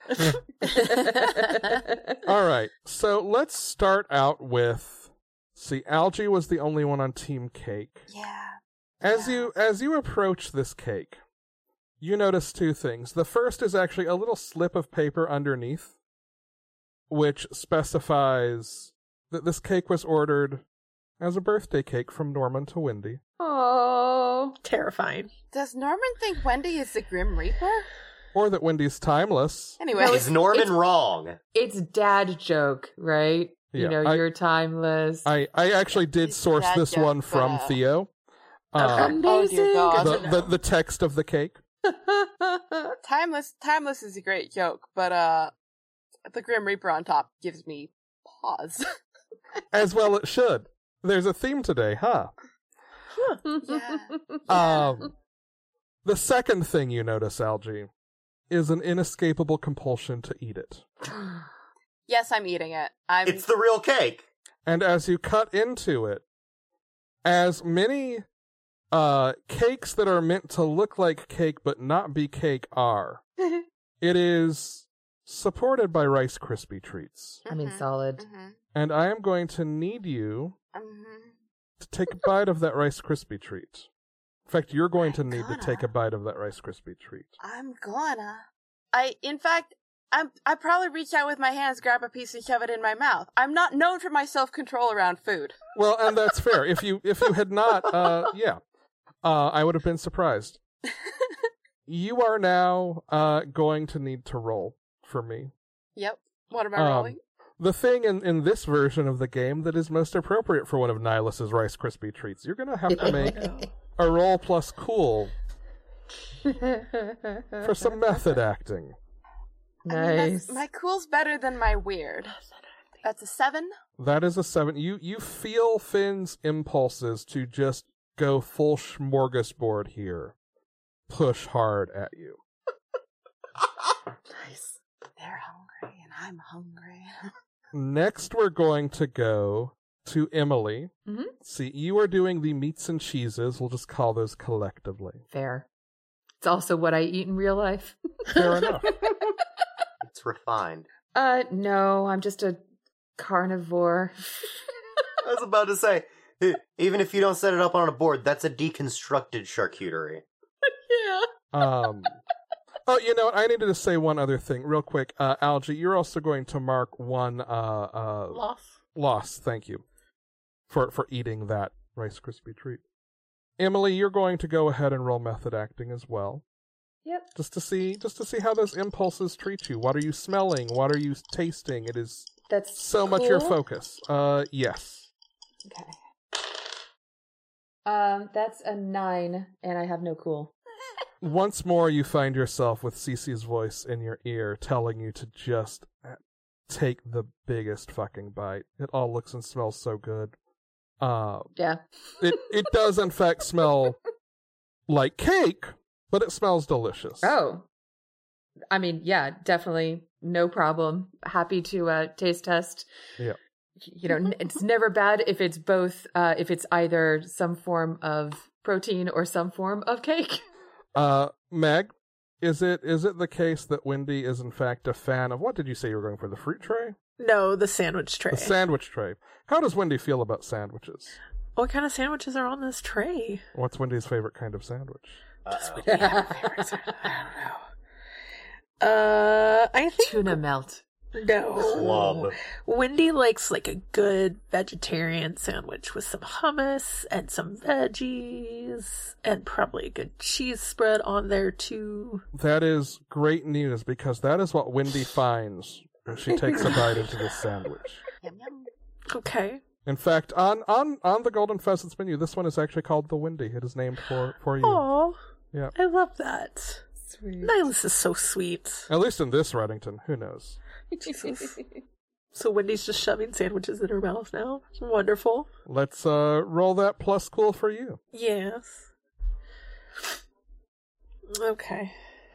All right, so let's start out with. See, Algie was the only one on Team Cake. Yeah. As Yeah. you as you approach this cake, you notice two things. The first is actually a little slip of paper underneath, which specifies that this cake was ordered as a birthday cake from Norman to Wendy. Oh, Terrifying. Does Norman think Wendy is the Grim Reaper? Or that Wendy's timeless. Anyway, No, Is Norman it's- wrong? it's dad joke, right? Yeah, you know, I- you're timeless. I, I actually did It's source that this joke, one but, from uh, Theo. Um, Oh, dear God. the, Good to the, know. the text of the cake. timeless, timeless is a great joke, but uh, the Grim Reaper on top gives me pause. As well it should. There's a theme today, huh? Yeah. Um, the second thing you notice, Algie, is an inescapable compulsion to eat it. Yes, I'm eating it. I'm. It's the real cake. And as you cut into it, as many uh, cakes that are meant to look like cake but not be cake are, it is supported by Rice Krispie treats. I mean, Mhm, solid. mhm, And I am going to need you mhm. to take a bite of that Rice Krispie treat. In fact, you're going to need to Gonna. take a bite of that Rice Krispie treat. I'm gonna. I, in fact, I'm. I probably reach out with my hands, grab a piece, and shove it in my mouth. I'm not known for my self control around food. Well, and that's fair. If you if you had not, uh, yeah, uh, I would have been surprised. You are now uh, going to need to roll for me. Yep. What am I Um, rolling? The thing in, in this version of the game that is most appropriate for one of Nihilus's Rice Krispie treats, you're going to have to make a roll plus cool for some method acting. I mean, that's, Nice. my cool's better than my weird. That's a seven. That is a seven. You you feel Finn's impulses to just go full smorgasbord here, push hard at you. Nice. They're hungry, and I'm hungry. Next, we're going to go to Emily. Mhm. See, you are doing the meats and cheeses. We'll just call those collectively. Fair. It's also what I eat in real life. Fair enough. It's refined. Uh, no, I'm just a carnivore. I was about to say, e- even if you don't set it up on a board, that's a deconstructed charcuterie. Yeah. Um. Oh, you know what? I needed to say one other thing real quick. Uh, Algie, you're also going to mark one uh, uh, Loss. loss. Thank you for for eating that Rice Krispie treat. Emily, you're going to go ahead and roll method acting as well. Yep. Just to see, just to see how those impulses treat you. What are you smelling? What are you tasting? It is That's so much your cool. focus. Uh, yes. Okay. Um, that's a nine, and I have no cool. Once more, you find yourself with Cece's voice in your ear, telling you to just take the biggest fucking bite. It all looks and smells so good. Uh, Yeah. it it does in fact smell like cake, but it smells delicious. Oh. I mean, yeah, definitely no problem. Happy to uh, taste test. Yeah. You know, n- it's never bad if it's both, uh, if it's either some form of protein or some form of cake. Uh, Meg, Is it is it the case that Wendy is in fact a fan of, what did you say you were going for, the fruit tray? No, the sandwich tray. The sandwich tray. How does Wendy feel about sandwiches? What kind of sandwiches are on this tray? What's Wendy's favorite kind of sandwich? Does Wendy have a favorite sandwich? I don't know. Uh, I think Tuna melt. no. Club. Wendy likes like a good vegetarian sandwich with some hummus and some veggies and probably a good cheese spread on there too. That is great news, because that is what Wendy finds when she takes a bite into this sandwich. Yum, yum. Okay. In fact, on, on, on the Golden Pheasants menu, this one is actually called the Wendy. It is named for, for you. Aw. Yeah. I love that. Sweet. Nihilus is so sweet. At least in this Reddington. Who knows? Jesus. So Wendy's just shoving sandwiches in her mouth now. Wonderful. Let's uh, roll that plus cool for you. Yes. Okay.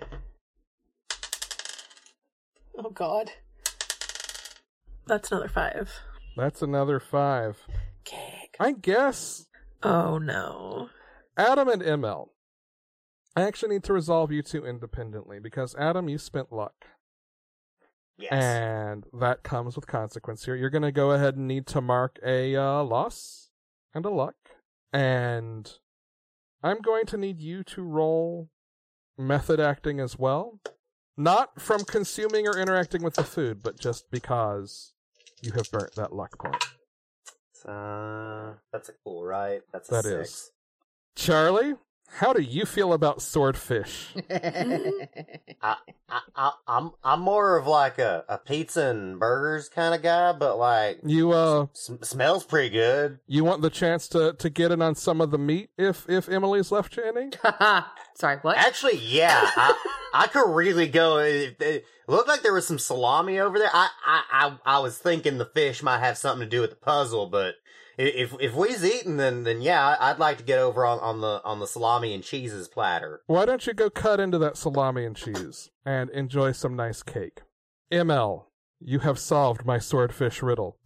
Oh god. That's another five. That's another five. Cake. I guess Oh no. Adam and M L. I actually need to resolve you two independently, because Adam, you spent luck. Yes. And that comes with consequence here. You're going to go ahead and need to mark a uh, loss and a luck. And I'm going to need you to roll method acting as well. Not from consuming or interacting with the food, but just because you have burnt that luck point. Uh, that's a cool, right? That's a That six. is. Charlie, how do you feel about swordfish? I, I, I, I'm I'm more of like a, a pizza and burgers kind of guy, but like You uh, s- smells pretty good. you want the chance to, to get in on some of the meat if if Emily's left you any? Sorry, what? Actually, yeah, I I could really go. It, it looked like there was some salami over there. I, I I I was thinking the fish might have something to do with the puzzle, but if if we's eating, then then yeah, I'd like to get over on, on the on the salami and cheeses platter. Why don't you go cut into that salami and cheese and enjoy some nice cake? M L, you have solved my swordfish riddle.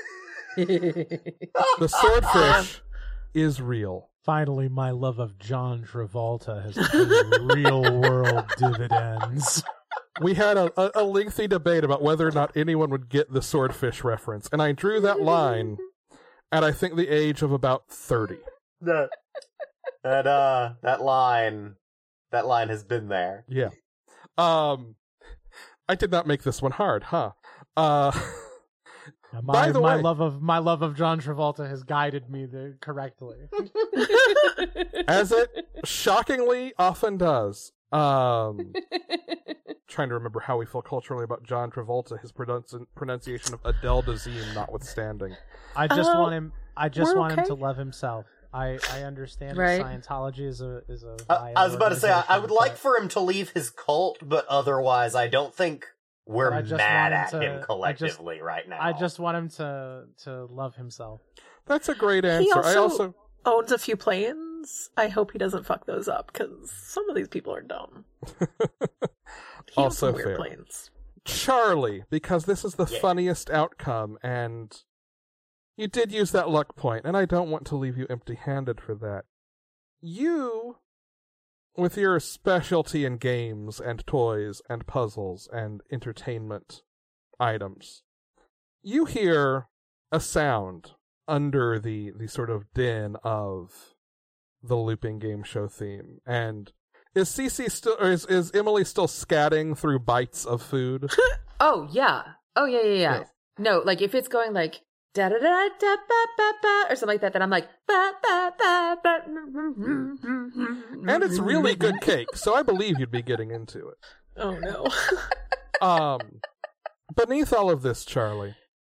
The swordfish is real. Finally, my love of John Travolta has paid real world dividends. We had a, a, a lengthy debate about whether or not anyone would get the swordfish reference, and I drew that line at, I think, the age of about thirty. That that uh that line that line has been there. Yeah. Um, I did not make this one hard, huh? Uh, Now, my By the my way- love of my love of John Travolta has guided me the, correctly. as it shockingly often does. Um, trying to remember how we feel culturally about John Travolta, his pronunci- pronunciation of Adele Dazeem notwithstanding. I just Uh, want him. I just we're want him okay. to love himself. I, I understand Right. that Scientology is a is a. I, I was about to say I, I would organization, like but- for him to leave his cult, but otherwise, I don't think we're But I just mad want him at to- him I just- collectively right now. I just want him to to love himself. That's a great answer. He I also, also owns a few planes. I hope he doesn't fuck those up because some of these people are dumb. He owns Also some weird fair. planes. Charlie, because this is the Yeah. funniest outcome, and you did use that luck point, and I don't want to leave you empty-handed for that. You, with your specialty in games and toys and puzzles and entertainment items, you hear a sound under the, the sort of din of the looping game show theme. And is Cece still, or is, is Emily still scatting through bites of food? Oh yeah. Oh yeah, yeah, yeah. Yeah. No, like if it's going like da da da da ba ba ba or something like that, then I'm like ba ba ba ba. And it's really good cake, so I believe you'd be getting into it. Oh no. Um, beneath all of this, Charlie,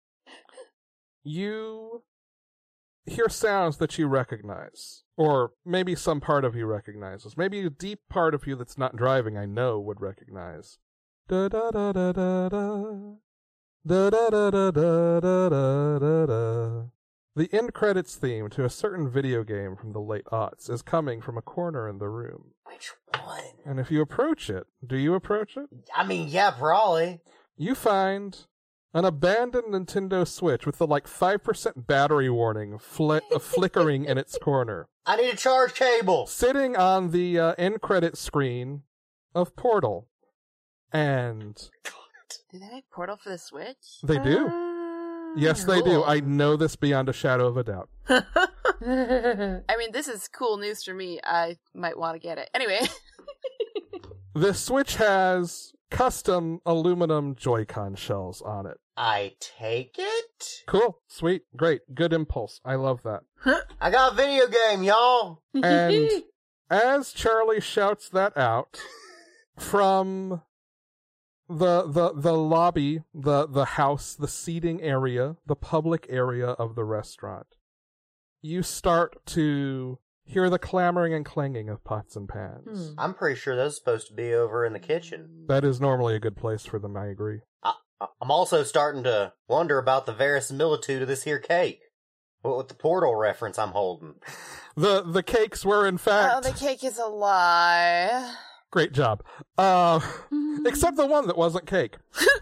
you hear sounds that you recognize. Or maybe some part of you recognizes. Maybe a deep part of you that's not driving, I know, would recognize. Da da da da da da. Da da da da da da da da da. The end credits theme to a certain video game from the late aughts is coming from a corner in the room. Which one? And if you approach it, do you approach it? I mean, yeah, probably. You find an abandoned Nintendo Switch with the like five percent battery warning fli- uh, flickering in its corner. I need a charge cable. Sitting on the uh, end credit screen of Portal. And Do they make Portal for the Switch? they do. Uh, Yes, they do. Cool. I know this beyond a shadow of a doubt. I mean, this is cool news for me. I might want to get it. Anyway. The Switch has custom aluminum Joy-Con shells on it. I take it? Cool. Sweet. Great. Good impulse. I love that. I got a video game, y'all! And as Charlie shouts that out from the the the lobby, the the house, the seating area, the public area of the restaurant, you start to hear the clamoring and clanging of pots and pans. Hmm. I'm pretty sure those are supposed to be over in the kitchen. That is normally a good place for them, I agree. I, I'm also starting to wonder about the verisimilitude of this here cake. What with the Portal reference I'm holding. The the cakes were in Oh, fact the cake is a lie. great job. Uh except the one that wasn't cake.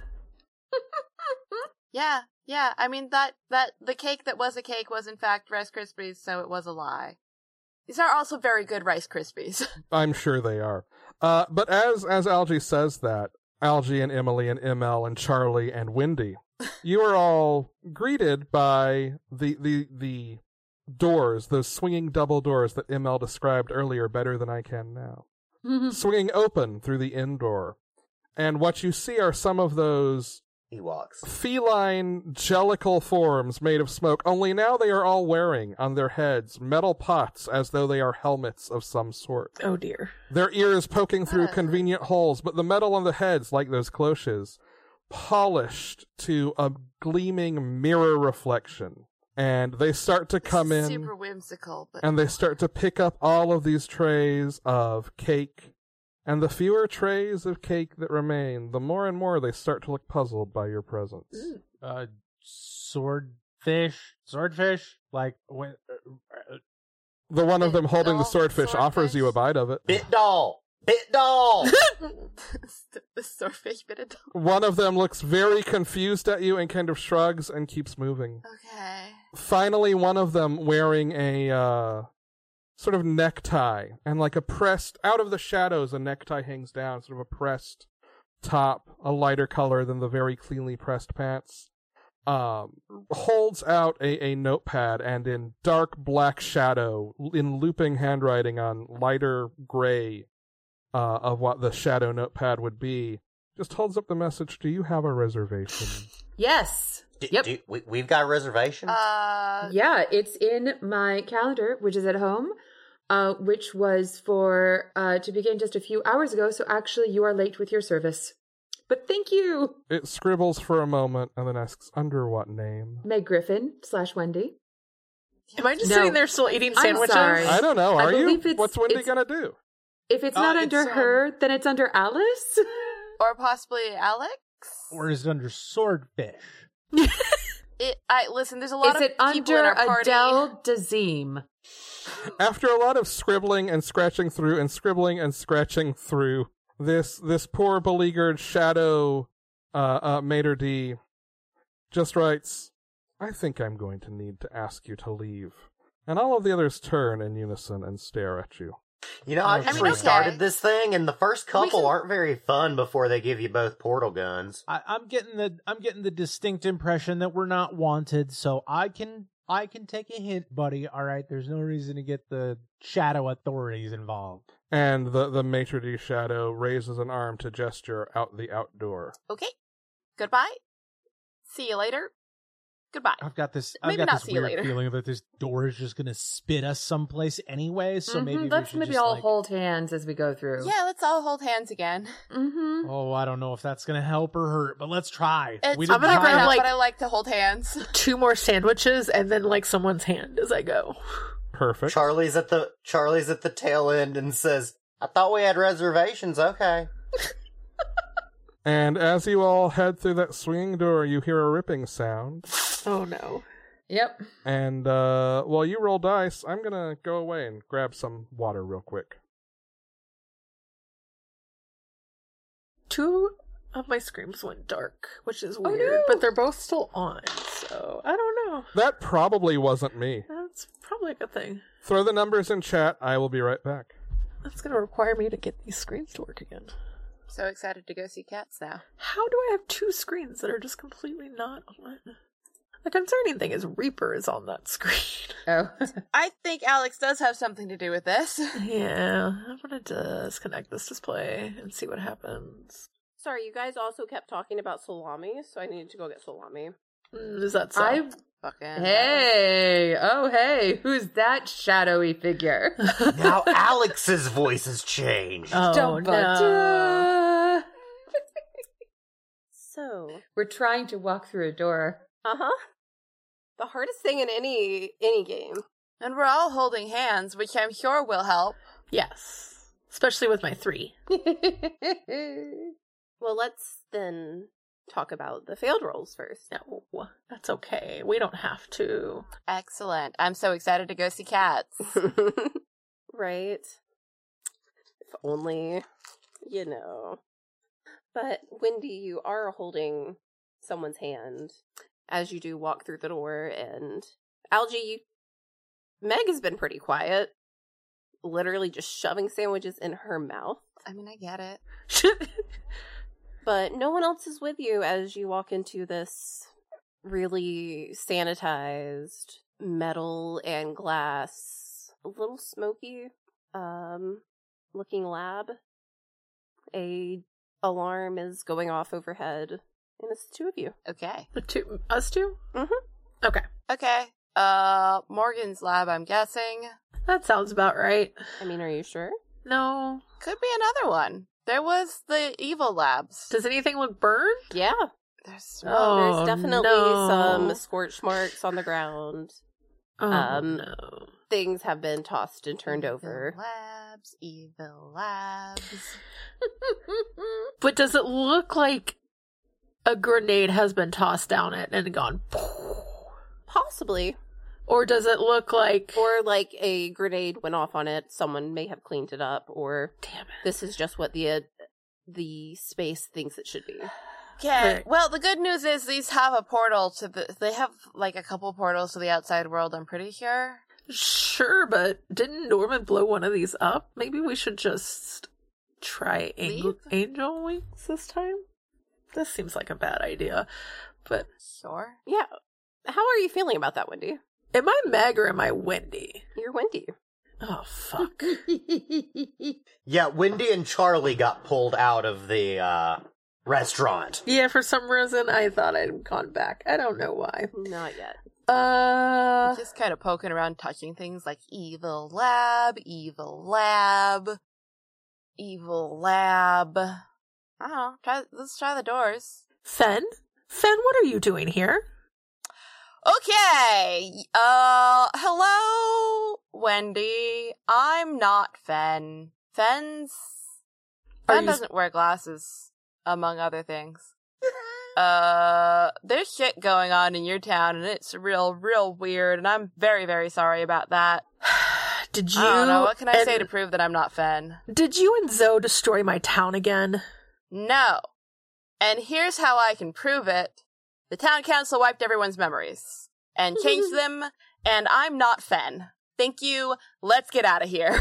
Yeah, yeah. I mean, that, that, the cake that was a cake was in fact Rice Krispies, so it was a lie. These are also very good Rice Krispies. I'm sure they are. Uh, but as as Algie says that, Algie and Emily and M L and Charlie and Wendy, you are all greeted by the the the doors, those swinging double doors that M L described earlier better than I can now, swinging open through the inn door, and what you see are some of those Ewoks. feline jellicle forms made of smoke, only now they are all wearing on their heads metal pots as though they are helmets of some sort. Oh dear. Their ears poking through Uh. convenient holes, but the metal on the heads, like those cloches, polished to a gleaming mirror reflection. And they start to come in, Super whimsical, but and they start to pick up all of these trays of cake. And the fewer trays of cake that remain, the more and more they start to look puzzled by your presence. Uh, swordfish, swordfish. Like when uh, uh, The one of them Bit holding the doll, swordfish offers you a swordfish. bite of it. Bit doll! Bit doll! the swordfish bit of dog. One of them looks very confused at you and kind of shrugs and keeps moving. Okay. Finally, one of them wearing a uh, sort of necktie and like a pressed, out of the shadows, a necktie hangs down, sort of a pressed top, a lighter color than the very cleanly pressed pants. Um, holds out a, a notepad and in dark black shadow, in looping handwriting on lighter gray uh, of what the shadow notepad would be, just holds up the message, do you have a reservation? Yes. D- Yep. do- we, we've got reservations? Uh, Yeah, it's in my calendar, which is at home, uh, which was for uh, to begin just a few hours ago. So actually, you are late with your service. But thank you, It scribbles for a moment and then asks, under what name? Meg Griffin slash Wendy. Am I just No. sitting there still eating I'm sandwiches? sorry. I don't know, I are you? believe it's- What's Wendy it's- gonna do? If it's Uh, not it's, under um, her, then it's under Alice. or possibly Alex? or is it under swordfish? It, I listen. There's a lot Is it of people in under our party. Adele Dazeem? After a lot of scribbling and scratching through and scribbling and scratching through, this this poor beleaguered shadow uh, uh, maitre d' just writes, I think I'm going to need to ask you to leave. And all of the others turn in unison and stare at you. You know, I I just mean, restarted okay. this thing, and the first couple can- aren't very fun before they give you both portal guns. I, I'm getting the I'm getting the distinct impression that we're not wanted, so I can I can take a hint, buddy. All right, there's no reason to get the shadow authorities involved. And the, the maitre d' shadow raises an arm to gesture out the outdoor. Okay. Goodbye. See you later. Goodbye. I've got this. Maybe I've got not this see you weird later. feeling that this door is just gonna spit us someplace anyway. So Mhm, maybe we let's should maybe just, all like- hold hands as we go through. Yeah, let's all hold hands again. Mm-hmm. Oh, I don't know if that's gonna help or hurt, but let's try. It's we I'm didn't gonna never try grab, it. enough, like- but I like to hold hands. Two more sandwiches and then like someone's hand as I go. Perfect. Charlie's at the Charlie's at the tail end and says, I thought we had reservations, okay. And as you all head through that swinging door, you hear a ripping sound. Oh no. Yep. And uh, while you roll dice, I'm going to go away and grab some water real quick. Two of my screams went dark, which is Oh, weird, no. but they're both still on, so I don't know. That probably wasn't me. That's probably a good thing. Throw the numbers in chat. I will be right back. That's going to require me to get these screens to work again. So excited to go see cats now. How do I have two screens that are just completely not on? The concerning thing is Reaper is on that screen. Oh. I think Alex does have something to do with this. Yeah, I'm going to disconnect this display and see what happens. Sorry, you guys also kept talking about salami, so I needed to go get salami. Mm, is that so? I Fucking Hey, oh hey, who's that shadowy figure? Now Alex's voice has changed. Oh, Dum, ba, no. da. So, We're trying to walk through a door. uh-huh. The hardest thing in any any game. And we're all holding hands, which I'm sure will help. Yes. Especially with my three. Well, let's then talk about the failed rolls first. No, that's okay. We don't have to. Excellent. I'm so excited to go see cats. Right? If only, you know. But, Wendy, you are holding someone's hand as you do walk through the door, and Algie, you... Meg has been pretty quiet. Literally just shoving sandwiches in her mouth. I mean, I get it. But no one else is with you as you walk into this really sanitized metal and glass, a little smoky um, looking lab. A alarm is going off overhead, and it's the two of you. Okay. The two, us two? Mm-hmm. Okay. Okay. Uh, Morgan's lab, I'm guessing. That sounds about right. I mean, are you sure? No. Could be another one. There was the evil labs. Does anything look burned? Yeah. There's Oh, There's definitely no. some scorch marks on the ground. Oh, Um, no. Things have been tossed and turned evil over. labs, evil labs. But does it look like a grenade has been tossed down it and gone? Possibly. Or does it look like... Or like a grenade went off on it. Someone may have cleaned it up. Or Damn it. this is just what the uh, the space thinks it should be. Okay. Right. Well, the good news is these have a portal to the. They have like a couple portals to the outside world. I'm pretty sure. Sure, but didn't Norman blow one of these up? Maybe we should just try angel, Leave? angel wings this time? This seems like a bad idea. But Sure. Yeah. How are you feeling about that, Wendy? am I Meg or am I Wendy? You're Wendy. Oh, fuck. Yeah, Wendy and Charlie got pulled out of the uh, restaurant. Yeah, for some reason I thought I'd gone back. I don't know why. Not yet. Uh, Just kind of poking around, touching things like evil lab, evil lab, evil lab. I don't know. Try. Let's try the doors. Fen? Fen, what are you doing here? Okay. Uh, hello, Wendy. I'm not Fen. Fen's Are Fen you- doesn't wear glasses, among other things. uh, there's shit going on in your town, and it's real, real weird. And I'm very, very sorry about that. Did you... I don't know. What can I and- say to prove that I'm not Fen? Did you and Zoe destroy my town again? No. And here's how I can prove it. The town council wiped everyone's memories and changed them, and I'm not Fen. Thank you. Let's get out of here.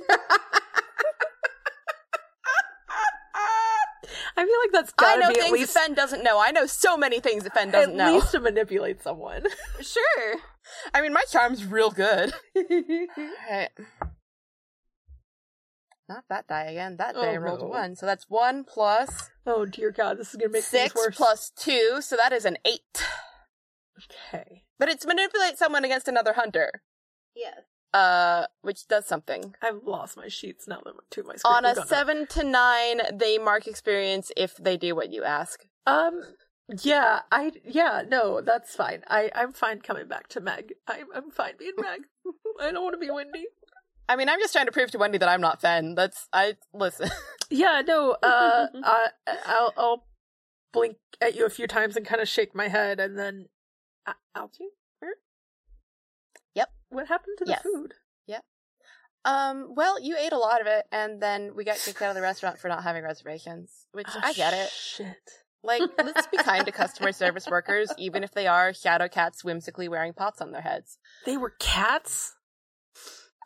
I feel like that's I gotta know be at things least... that Fen doesn't know. I know so many things that Fen At doesn't know. least to manipulate someone. Sure. I mean, my charm's real good. Alright. Not that die again. That die Oh, rolled no. one. So that's one plus Oh dear God, this is gonna make six things worse. plus two. So that is an eight. Okay. But it's manipulate someone against another hunter. Yes. Uh, which does something. I've lost my sheets now that two of my screens On are a gone. seven to nine, they mark experience if they do what you ask. Um, yeah, I, yeah, no, that's fine. I, I'm fine coming back to Meg. I'm, I'm fine being Meg. I don't want to be Wendy. I mean, I'm just trying to prove to Wendy that I'm not Fen. That's, I, listen. Yeah, no, uh, uh I'll, I'll blink at you a few times and kind of shake my head and then, uh, Algie? Where? Yep. What happened to the Yes. food? Um, well, you ate a lot of it, and then we got kicked out of the restaurant for not having reservations, which Oh, I get it. Shit. Like, let's be kind to customer service workers, even if they are shadow cats whimsically wearing pots on their heads. They were cats?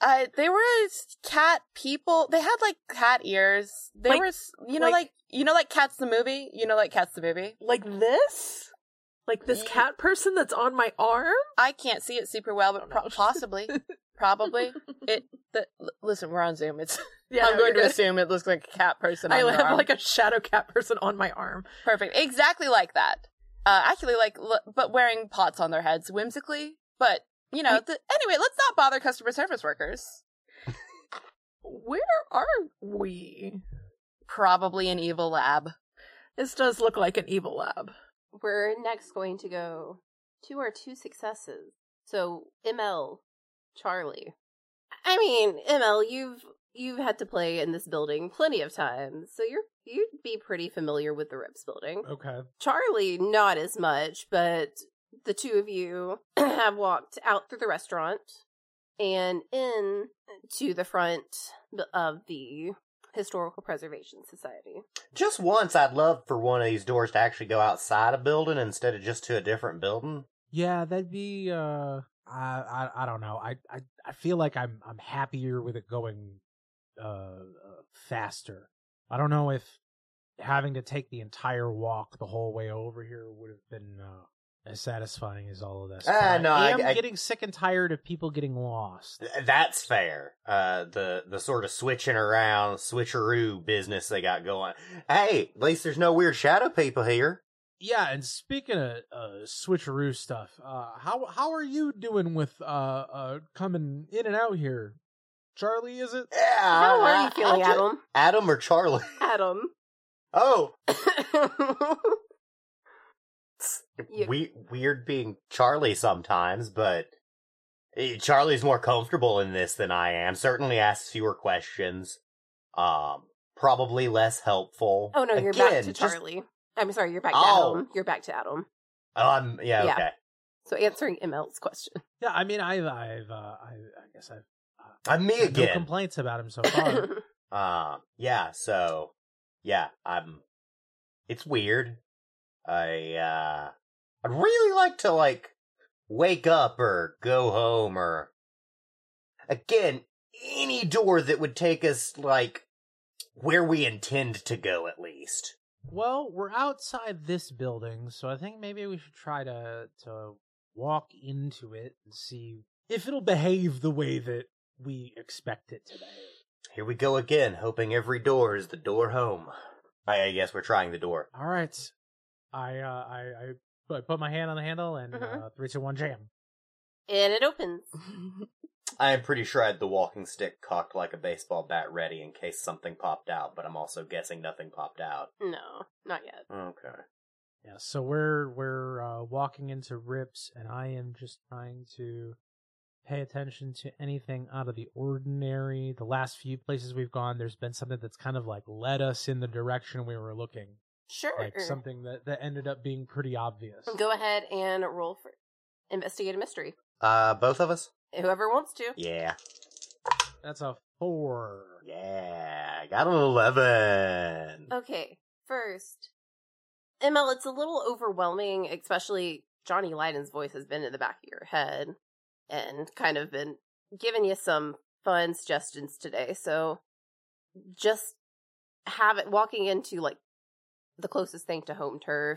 Uh, they were cat people. They had like cat ears. They Like- were, you know, like- like, you know, like Cats the movie. You know, like Cats the movie. Like this? Like this Ye- cat person that's on my arm? I can't see it super well, but don't pro- know. possibly, probably. It. The, l- listen, we're on Zoom. It's. Yeah, I'm no, going you're to good. assume it looks like a cat person. I on your have arm. like a shadow cat person on my arm. Perfect, exactly like that. Uh, actually, like, l- but wearing pots on their heads whimsically. But you know, the, anyway, let's not bother customer service workers. Where are we? Probably an evil lab. This does look like an evil lab. We're next going to go to our two successes. So, M L, Charlie. I mean, M L, you've you've had to play in this building plenty of times, so you're you'd be pretty familiar with the Rips building. Okay. Charlie, not as much, but the two of you have walked out through the restaurant and in to the front of the Historical Preservation Society. Just once, I'd love for one of these doors to actually go outside a building instead of just to a different building. Yeah, that'd be. Uh, I, I I don't know. I, I I feel like I'm I'm happier with it going uh, uh faster. I don't know if having to take the entire walk the whole way over here would have been uh, as satisfying as all of this. Ah, But no, I I- am I- getting sick and tired of people getting lost. Th- That's fair. Uh, the the sort of switching around, switcheroo business they got going. Hey, at least there's no weird shadow people here. Yeah, and speaking of uh, switcheroo stuff, uh, how how are you doing with uh, uh, coming in and out here? Charlie, is it? Yeah. How are I- you feeling, I'll ju- Adam? Adam or Charlie? Adam. Oh, You- we weird being Charlie sometimes, but eh, Charlie's more comfortable in this than I am. Certainly asks fewer questions. Um, probably less helpful. Oh no, you're Again, back to just- Charlie. I'm sorry, you're back to Oh. Adam. You're back to Adam. Oh, I'm yeah, Yeah. okay. So answering M L's question. Yeah, I mean, I've I've uh, I, I guess I've I'm me had no again. complaints about him so far. Uh, yeah, so, yeah, I'm, it's weird. I, uh, I'd really like to, like, wake up or go home or, again, any door that would take us, like, where we intend to go, at least. Well, we're outside this building, so I think maybe we should try to to walk into it and see if it'll behave the way that we expect it to behave. Here we go again, hoping every door is the door home. I, I guess we're trying the door. All right, I uh, I, I I put my hand on the handle and Mhm. uh, three, two, one, jam. And it opens. I am pretty sure I had the walking stick cocked like a baseball bat ready in case something popped out, but I'm also guessing nothing popped out. No, not yet. Okay. Yeah, so we're we're uh, walking into Rips, and I am just trying to pay attention to anything out of the ordinary. The last few places we've gone, there's been something that's kind of like led us in the direction we were looking, Sure. like something that that ended up being pretty obvious. Go ahead and roll for investigate a mystery. Uh, both of us? Whoever wants to. Yeah. That's a four. Yeah, I got an eleven. Okay, first, M L, it's a little overwhelming, especially Johnny Lydon's voice has been in the back of your head and kind of been giving you some fun suggestions today. So just have it walking into like the closest thing to home turf.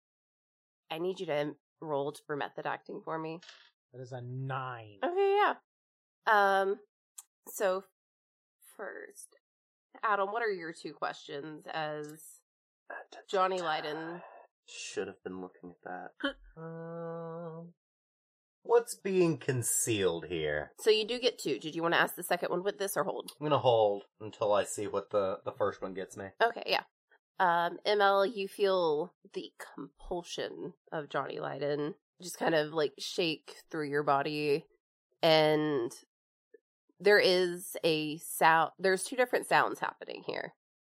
I need you to roll for method acting for me. That is a nine. Okay, yeah. Um, so first, Adam, what are your two questions as Johnny Lydon? Should have been looking at that. um, what's being concealed here? So you do get two. Did you want to ask the second one with this or hold? I'm gonna hold until I see what the, the first one gets me. Okay, yeah. Um, M L, you feel the compulsion of Johnny Lydon just kind of like shake through your body, and there is a sound. There's two different sounds happening here.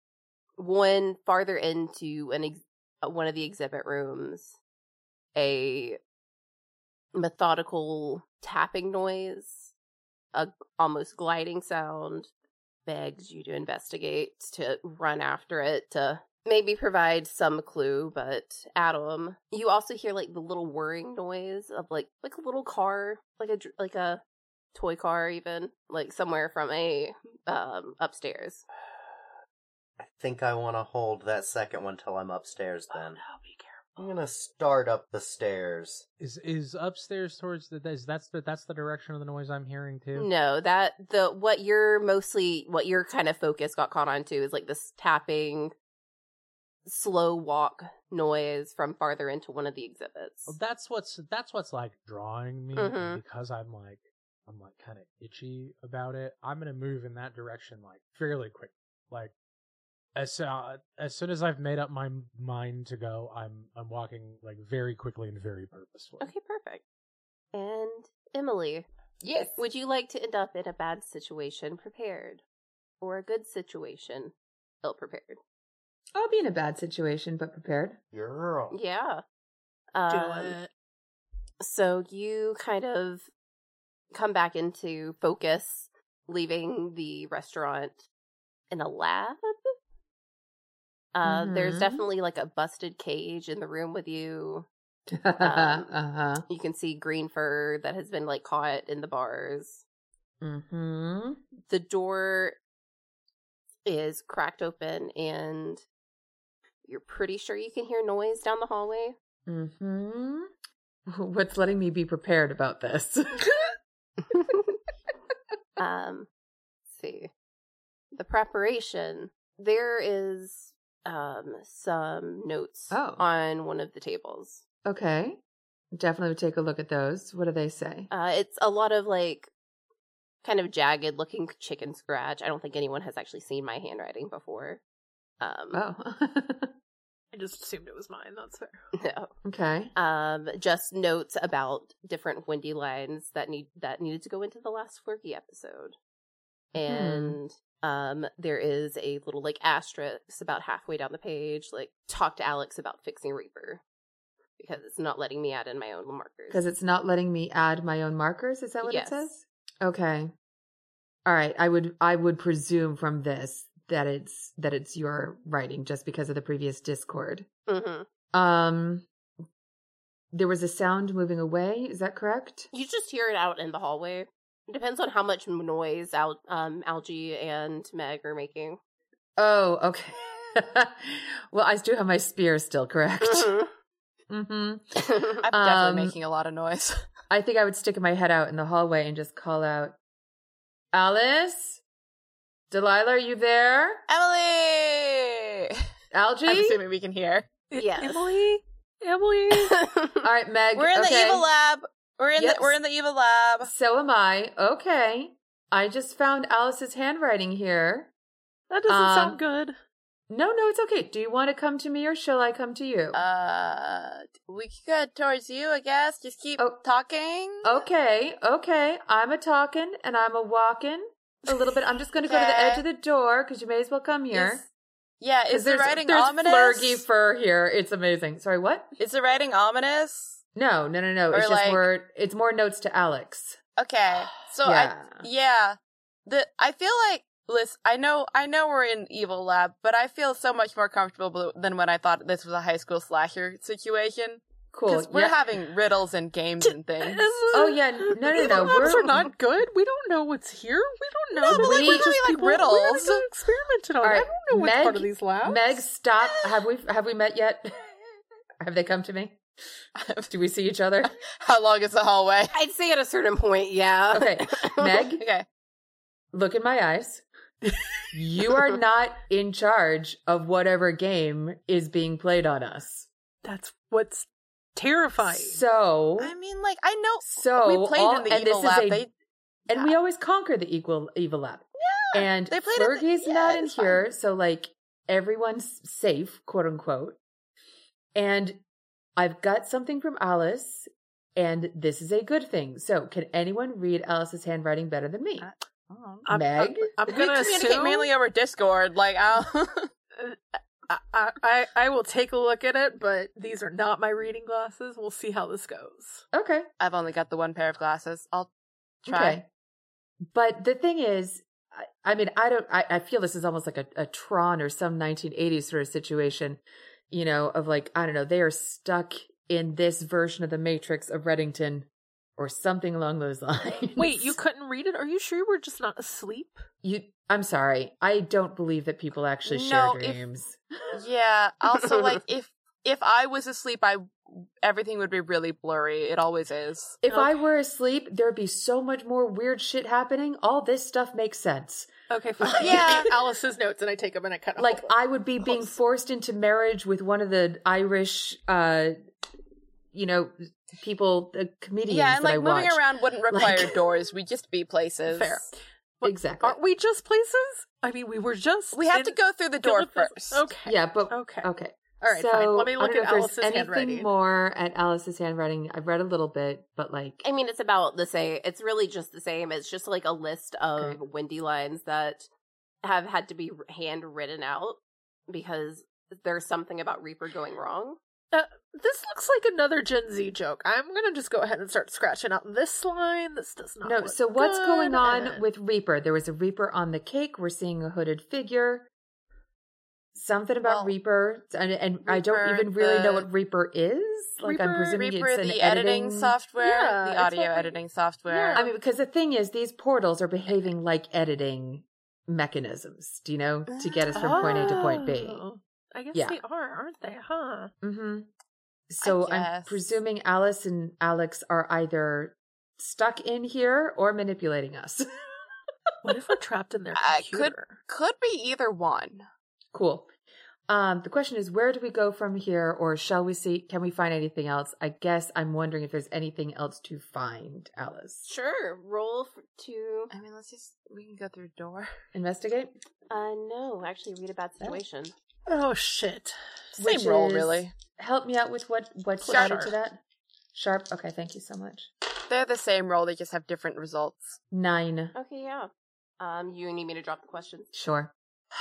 One farther into an ex- one of the exhibit rooms, a methodical tapping noise, a almost gliding sound, begs you to investigate, to run after it, to maybe provide some clue. But Adam, you also hear like the little whirring noise of like like a little car, like a dr- like a toy car, even like somewhere from a um upstairs. I think I want to hold that second one till I'm upstairs then. Oh, no, be careful. I'm gonna start up the stairs. Is is upstairs towards the is that's the that's the direction of the noise I'm hearing too? No, that the what you're mostly what your kind of focus got caught onto is like this tapping, slow walk noise from farther into one of the exhibits. Well, that's what's that's what's like drawing me Mhm. because I'm like I'm like kind of itchy about it. I'm gonna move in that direction like fairly quick. Like as uh, as soon as I've made up my m- mind to go, I'm I'm walking like very quickly and very purposefully. Okay, perfect. And Emily, Yes. would you like to end up in a bad situation prepared, or a good situation ill prepared? I'll be in a bad situation, but prepared. Girl. Yeah. Do Um, it. So you kind of come back into focus, leaving the restaurant in a lab. Uh, There's Mhm. definitely like a busted cage in the room with you. uh huh. You can see green fur that has been like caught in the bars. Mm-hmm. The door is cracked open, and you're pretty sure you can hear noise down the hallway. Mm-hmm. What's letting me be prepared about this? um, let's see. The preparation. There is um some notes Oh. on one of the tables. Okay. Definitely would take a look at those. What do they say? Uh, it's a lot of like kind of jagged looking chicken scratch. I don't think anyone has actually seen my handwriting before. Um, Oh. I just assumed it was mine. That's fair. no. Okay. Um, just notes about different windy lines that need that needed to go into the last Flurky episode. And um, there is a little like asterisk about halfway down the page, like talk to Alex about fixing Reaper because it's not letting me add in my own markers. Because it's not letting me add my own markers. Is that what Yes. it says? Okay. All right. I would I would presume from this that it's that it's your writing just because of the previous Discord. Mm-hmm. Um there was a sound moving away, is that correct? You just hear it out in the hallway. It depends on how much noise Al- um, Algie and Meg are making. Oh, okay. Well, I do have my spear still, correct? Mhm. Mm-hmm. I'm Um, definitely making a lot of noise. I think I would stick my head out in the hallway and just call out, Alice? Delilah, are you there? Emily! Algie? I'm assuming we can hear. Yes. Emily? Emily? All right, Meg. We're in okay. the evil lab. We're in Yes. the we're in the evil lab. So am I. Okay. I just found Alice's handwriting here. That doesn't Um, sound good. No, no, it's okay. Do you want to come to me or shall I come to you? Uh, we can go towards you, I guess. Just keep Oh. talking. Okay, okay. I'm a talking and I'm a walking a little bit. I'm just going to go to the Okay. edge of the door because you may as well come here. Is- yeah, 'Cause is the there's, writing there's ominous? flurgy fur here. It's amazing. Sorry, what? Is the writing ominous? No, no, no, no. Or It's just like- more. It's more notes to Alex. Okay, so Yeah. I yeah, the I feel like listen. I know I know we're in evil lab, but I feel so much more comfortable than when I thought this was a high school slasher situation. Cool. Because we're yeah. having riddles and games and things. Oh yeah, no, no, no. Evil labs We're are not good. We don't know what's here. We don't know. No, but, like, Maybe we're just doing, like, people- riddles. We're gonna go experimented on. All I right, don't know what's Meg- part of these labs. Meg, stop. Have we have we met yet? Have they come to me? Do we see each other? How long is the hallway? I'd say at a certain point, yeah. Okay, Meg, Okay. look in my eyes. You are not in charge of whatever game is being played on us. That's what's terrifying. So, I mean, like I know so we played all- in the and evil this is lab. a- They and we always conquer the equal evil lab. Yeah, And they played in the- Fergie's yeah, not in it's fine. here, so like everyone's safe, quote unquote. And I've got something from Alice, and this is a good thing. So, can anyone read Alice's handwriting better than me? I'm, Meg? I'm, I'm we gonna communicate assume. mainly over Discord. Like, I'll I, I, I I will take a look at it, but these are not my reading glasses. We'll see how this goes. Okay. I've only got the one pair of glasses. I'll try. Okay. But the thing is, I, I mean, I don't, I, I feel this is almost like a, a Tron or some nineteen eighties sort of situation, you know, of like, I don't know, they are stuck in this version of the Matrix of Reddington or something along those lines. Wait, you couldn't read it? Are you sure you were just not asleep? You, I'm sorry. I don't believe that people actually share No, if- dreams. Yeah. Also, like if if I was asleep, I everything would be really blurry. It always is. If Oh. I were asleep, there'd be so much more weird shit happening. All this stuff makes sense. Okay, fine. Yeah. Alice's notes, and I take them and I kind of Like, I would be being forced into marriage with one of the Irish, uh, you know, people, the comedians Yeah, and that like I moving watch. around wouldn't require Like- doors. We'd just be places. Fair. What- Exactly. Aren't we just places? I mean, we were just. We have in to go through the door Philippines. first. Okay. Yeah, but Okay. okay. All right, so, fine. Let me I look don't know at if there's Alice's anything handwriting. more at Alice's handwriting. I've read a little bit, but like, I mean, it's about the same. It's really just the same. It's just like a list of Okay. Wendy lines that have had to be handwritten out because there's something about Reaper going wrong. Uh, this looks like another Gen Z joke. I'm gonna just go ahead and start scratching out this line. This does not. no. look So what's good, going on and- with Reaper? There was a Reaper on the cake. We're seeing a hooded figure. Something about Well, Reaper, and, and I don't Reaper, even really know the- what Reaper is. Like, I'm Reaper- presuming Reaper, it's an the editing, editing software, Yeah, the it's audio what we- editing software. Yeah. I mean, because the thing is, these portals are behaving like editing mechanisms. Do you know, to get us from point A to point B. Oh, I guess Yeah. they are, aren't they? Huh? Mm-hmm. So I'm guess. presuming Alice and Alex are either stuck in here or manipulating us. What if we're trapped in their I could- computer? Could be either one. Cool. Um, the question is, where do we go from here, or shall we see? Can we find anything else? I guess I'm wondering if there's anything else to find. Alice, Sure, roll f- to. I mean, let's just we can go through a door. investigate. Uh, no, actually, read a bad situation. Oh shit! Same Which roll, is- really. Help me out with what what's Sharp. added to that. Sharp. Okay, thank you so much. They're the same roll. They just have different results. Nine. Okay, yeah. Um, you need me to drop the questions? Sure.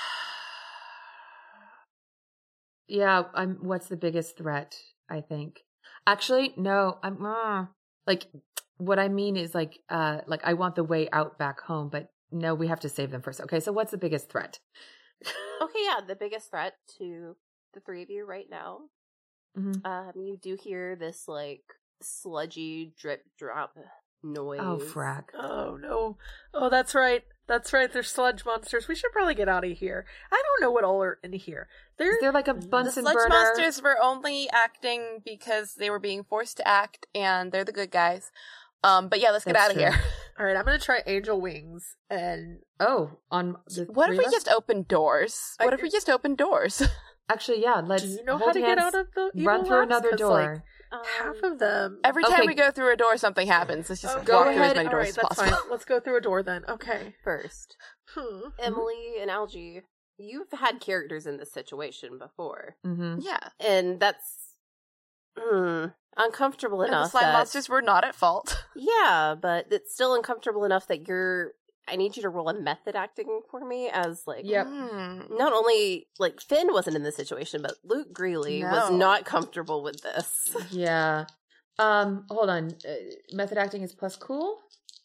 Yeah, I'm. What's the biggest threat? I think. Actually, no. I'm uh, like. What I mean is like, uh, like I want the way out back home, but no, we have to save them first. Okay, so what's the biggest threat? Okay, yeah. The biggest threat to the three of you right now. Mhm. Um, you do hear this like sludgy drip drop noise. Oh, frack. Oh no! Oh, that's right. That's right. They're sludge monsters. We should probably get out of here. I don't know what all are in here. They're Is there like a The Bunsen sludge burner? monsters were only acting because they were being forced to act, and they're the good guys. Um, but yeah, let's get That's out of true. here. all right. I'm gonna try angel wings and Oh, on the What if three we of us? just open doors? I- What if we just open doors? Actually, yeah. Let's. do you know how hold to get hands, out of the evil Run through labs? another 'Cause, door. like, Um, half of them. Every time Okay. we go through a door, something happens. Let's just Oh, walk go through ahead. as many All doors right, as that's possible. fine. Let's go through a door then. Okay. first, Hmm. Emily and Algie, you've had characters in this situation before, Mm-hmm. Yeah, and that's mm, uncomfortable and the enough. slime that, monsters were not at fault. Yeah, but it's still uncomfortable enough that you're. I need you to roll a method acting for me as like. Yep. Hmm. Not only like Finn wasn't in this situation, but Luke Greeley was No. not comfortable with this. Yeah. Um. Hold on. Uh, method acting is plus cool.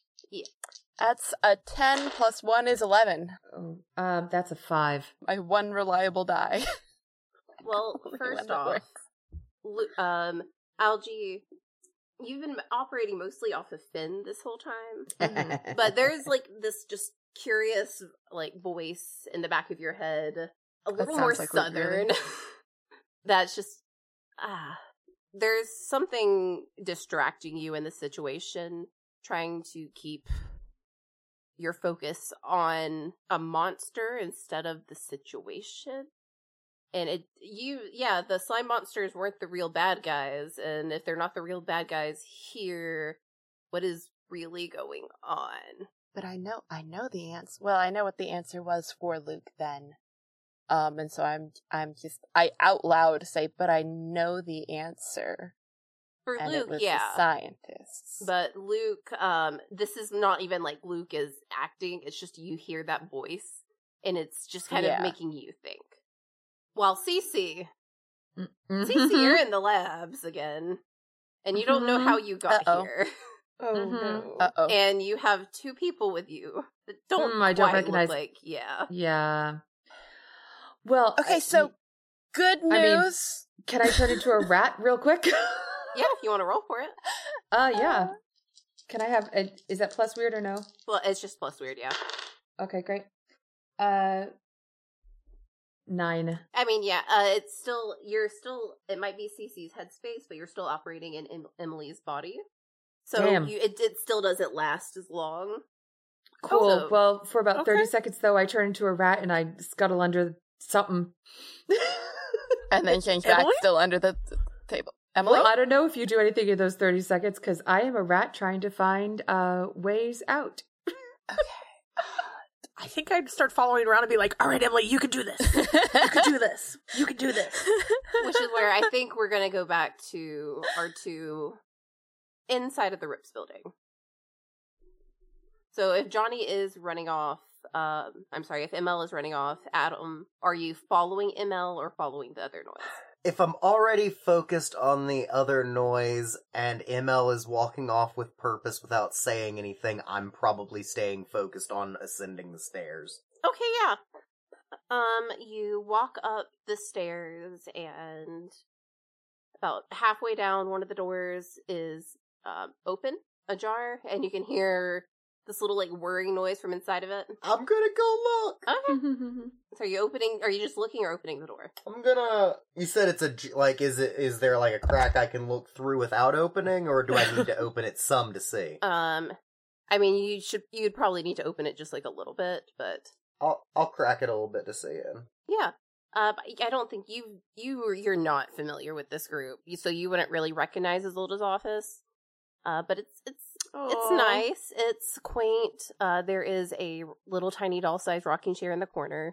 That's a ten plus one is eleven. Oh, um. That's a five. My one reliable die. Well, Only first one that off, works. Lu- um, Algie, you've been operating mostly off of Finn this whole time, Mm-hmm. but there's like this just curious like voice in the back of your head, a little more sounds like Luke southern. Greeley. That's just ah, there's something distracting you in the situation, trying to keep your focus on a monster instead of the situation. And it, you, yeah, the slime monsters weren't the real bad guys, and if they're not the real bad guys here, what is really going on? But I know, I know the answer. Well, I know what the answer was for Luke then. Um, and so I'm, I'm just, I out loud say, but I know the answer. For And Luke, it was yeah. the scientists. But Luke, um, this is not even like Luke is acting, it's just you hear that voice, and it's just kind Yeah. of making you think. While Cece, Mm-hmm. Cece, you're in the labs again, and you don't know Mhm. how you got Uh-oh. here. Oh Mhm. no. Uh oh. And you have two people with you that don't Mm, I don't quite recognize- look like, yeah. Yeah. Well. Okay, I- so good I mean- news. can I turn into a rat real quick? Yeah, if you want to roll for it. Uh. Yeah. Can I have a, is that plus weird or no? Well, it's just plus weird, yeah. Okay, great. Uh, nine. I mean, yeah, uh, it's still, you're still, it might be Cece's headspace, but you're still operating in em- Emily's body. So Damn. you, it, it still doesn't last as long. Cool. So- well, for about thirty Okay. seconds, though, I turn into a rat and I scuttle under something. And then change back Emily? still under the th- table. Emily? Well, I don't know if you do anything in those thirty seconds because I am a rat trying to find uh ways out. I think I'd start following around and be like, all right, Emily, you can do this. You can do this. You can do this. Which is where I think we're going to go back to our two inside of the Rips building. So if Johnny is running off, um, I'm sorry, if M L is running off, Adam, are you following M L or following the other noise? If I'm already focused on the other noise and M L is walking off with purpose without saying anything, I'm probably staying focused on ascending the stairs. Okay, yeah. Um, you walk up the stairs and about halfway down, one of the doors is um, open, ajar, and you can hear this little like whirring noise from inside of it. I'm gonna go look! Okay. So are you opening, are you just looking or opening the door? I'm gonna... You said it's a... j- Like, is it? Is there like a crack I can look through without opening, or do I need to open it some to see? Um, I mean, you should, you'd probably need to open it just like a little bit, but I'll I'll crack it a little bit to see in. yeah. Uh, but I don't think you, you, you're not familiar with this group, you- so you wouldn't really recognize Isolda's office. Uh, but it's, it's, It's Aw. nice. It's quaint. Uh, there is a little tiny doll-sized rocking chair in the corner.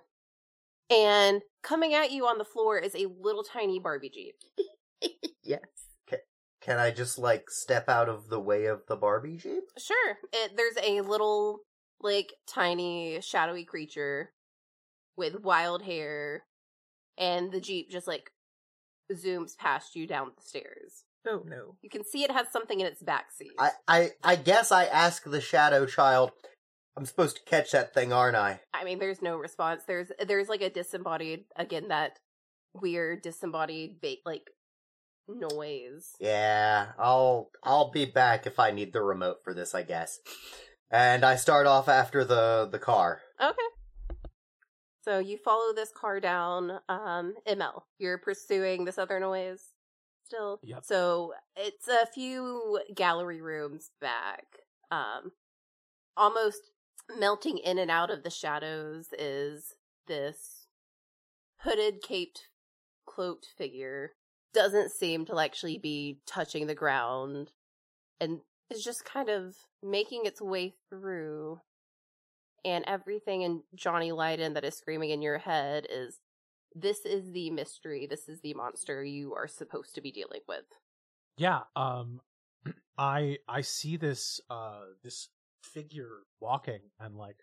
And coming at you on the floor is a little tiny Barbie Jeep. Yes. Can I just, like, step out of the way of the Barbie Jeep? Sure. It, there's a little, like, tiny, shadowy creature with wild hair. And the Jeep just, like, zooms past you down the stairs. Oh, no. You can see it has something in its backseat. I, I, I guess I ask the Shadow Child, I'm supposed to catch that thing, aren't I? I mean, there's no response. There's there's like a disembodied, again, that weird disembodied ba- like noise. Yeah, I'll I'll be back if I need the remote for this, I guess. And I start off after the the car. Okay. So you follow this car down. Um, M L, you're pursuing this other noise still. Yep. So it's a few gallery rooms back. Um, almost melting in and out of the shadows is this hooded, caped, cloaked figure. Doesn't seem to actually be touching the ground, and is just kind of making its way through. And everything in Johnny Lydon that is screaming in your head is, this is the mystery, this is the monster you are supposed to be dealing with. Yeah, um I I see this uh this figure walking, and like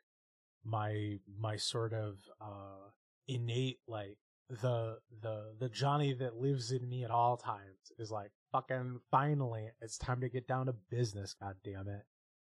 my my sort of uh innate like the the the Johnny that lives in me at all times is like, fucking finally it's time to get down to business, god damn it.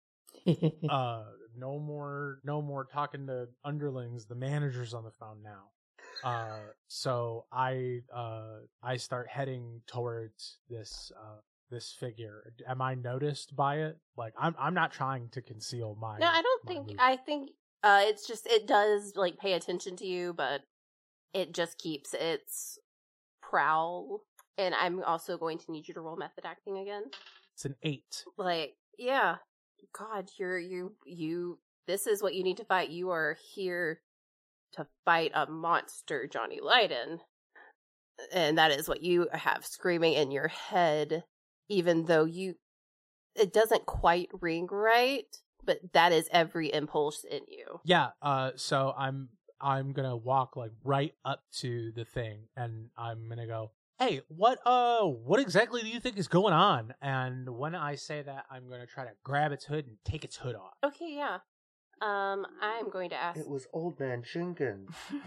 Uh no more no more talking to underlings, the manager's on the phone now. Uh so I uh I start heading towards this uh this figure. Am I noticed by it? Like, I'm I'm not trying to conceal my No, I don't my think, move. I think, uh, it's just, it does, like, pay attention to you, but it just keeps its prowl. And I'm also going to need you to roll method acting again. It's an eight. Like, yeah. God, you're, you, you, this is what you need to fight. You are here to fight a monster, Johnny Lydon. And that is what you have screaming in your head, even though you, it doesn't quite ring right, but that is every impulse in you. Yeah, uh so I'm I'm gonna walk like right up to the thing, and I'm gonna go, hey, what uh what exactly do you think is going on? And when I say that, I'm gonna try to grab its hood and take its hood off. Okay, yeah. Um, I'm going to ask, It was Old Man Jenkins.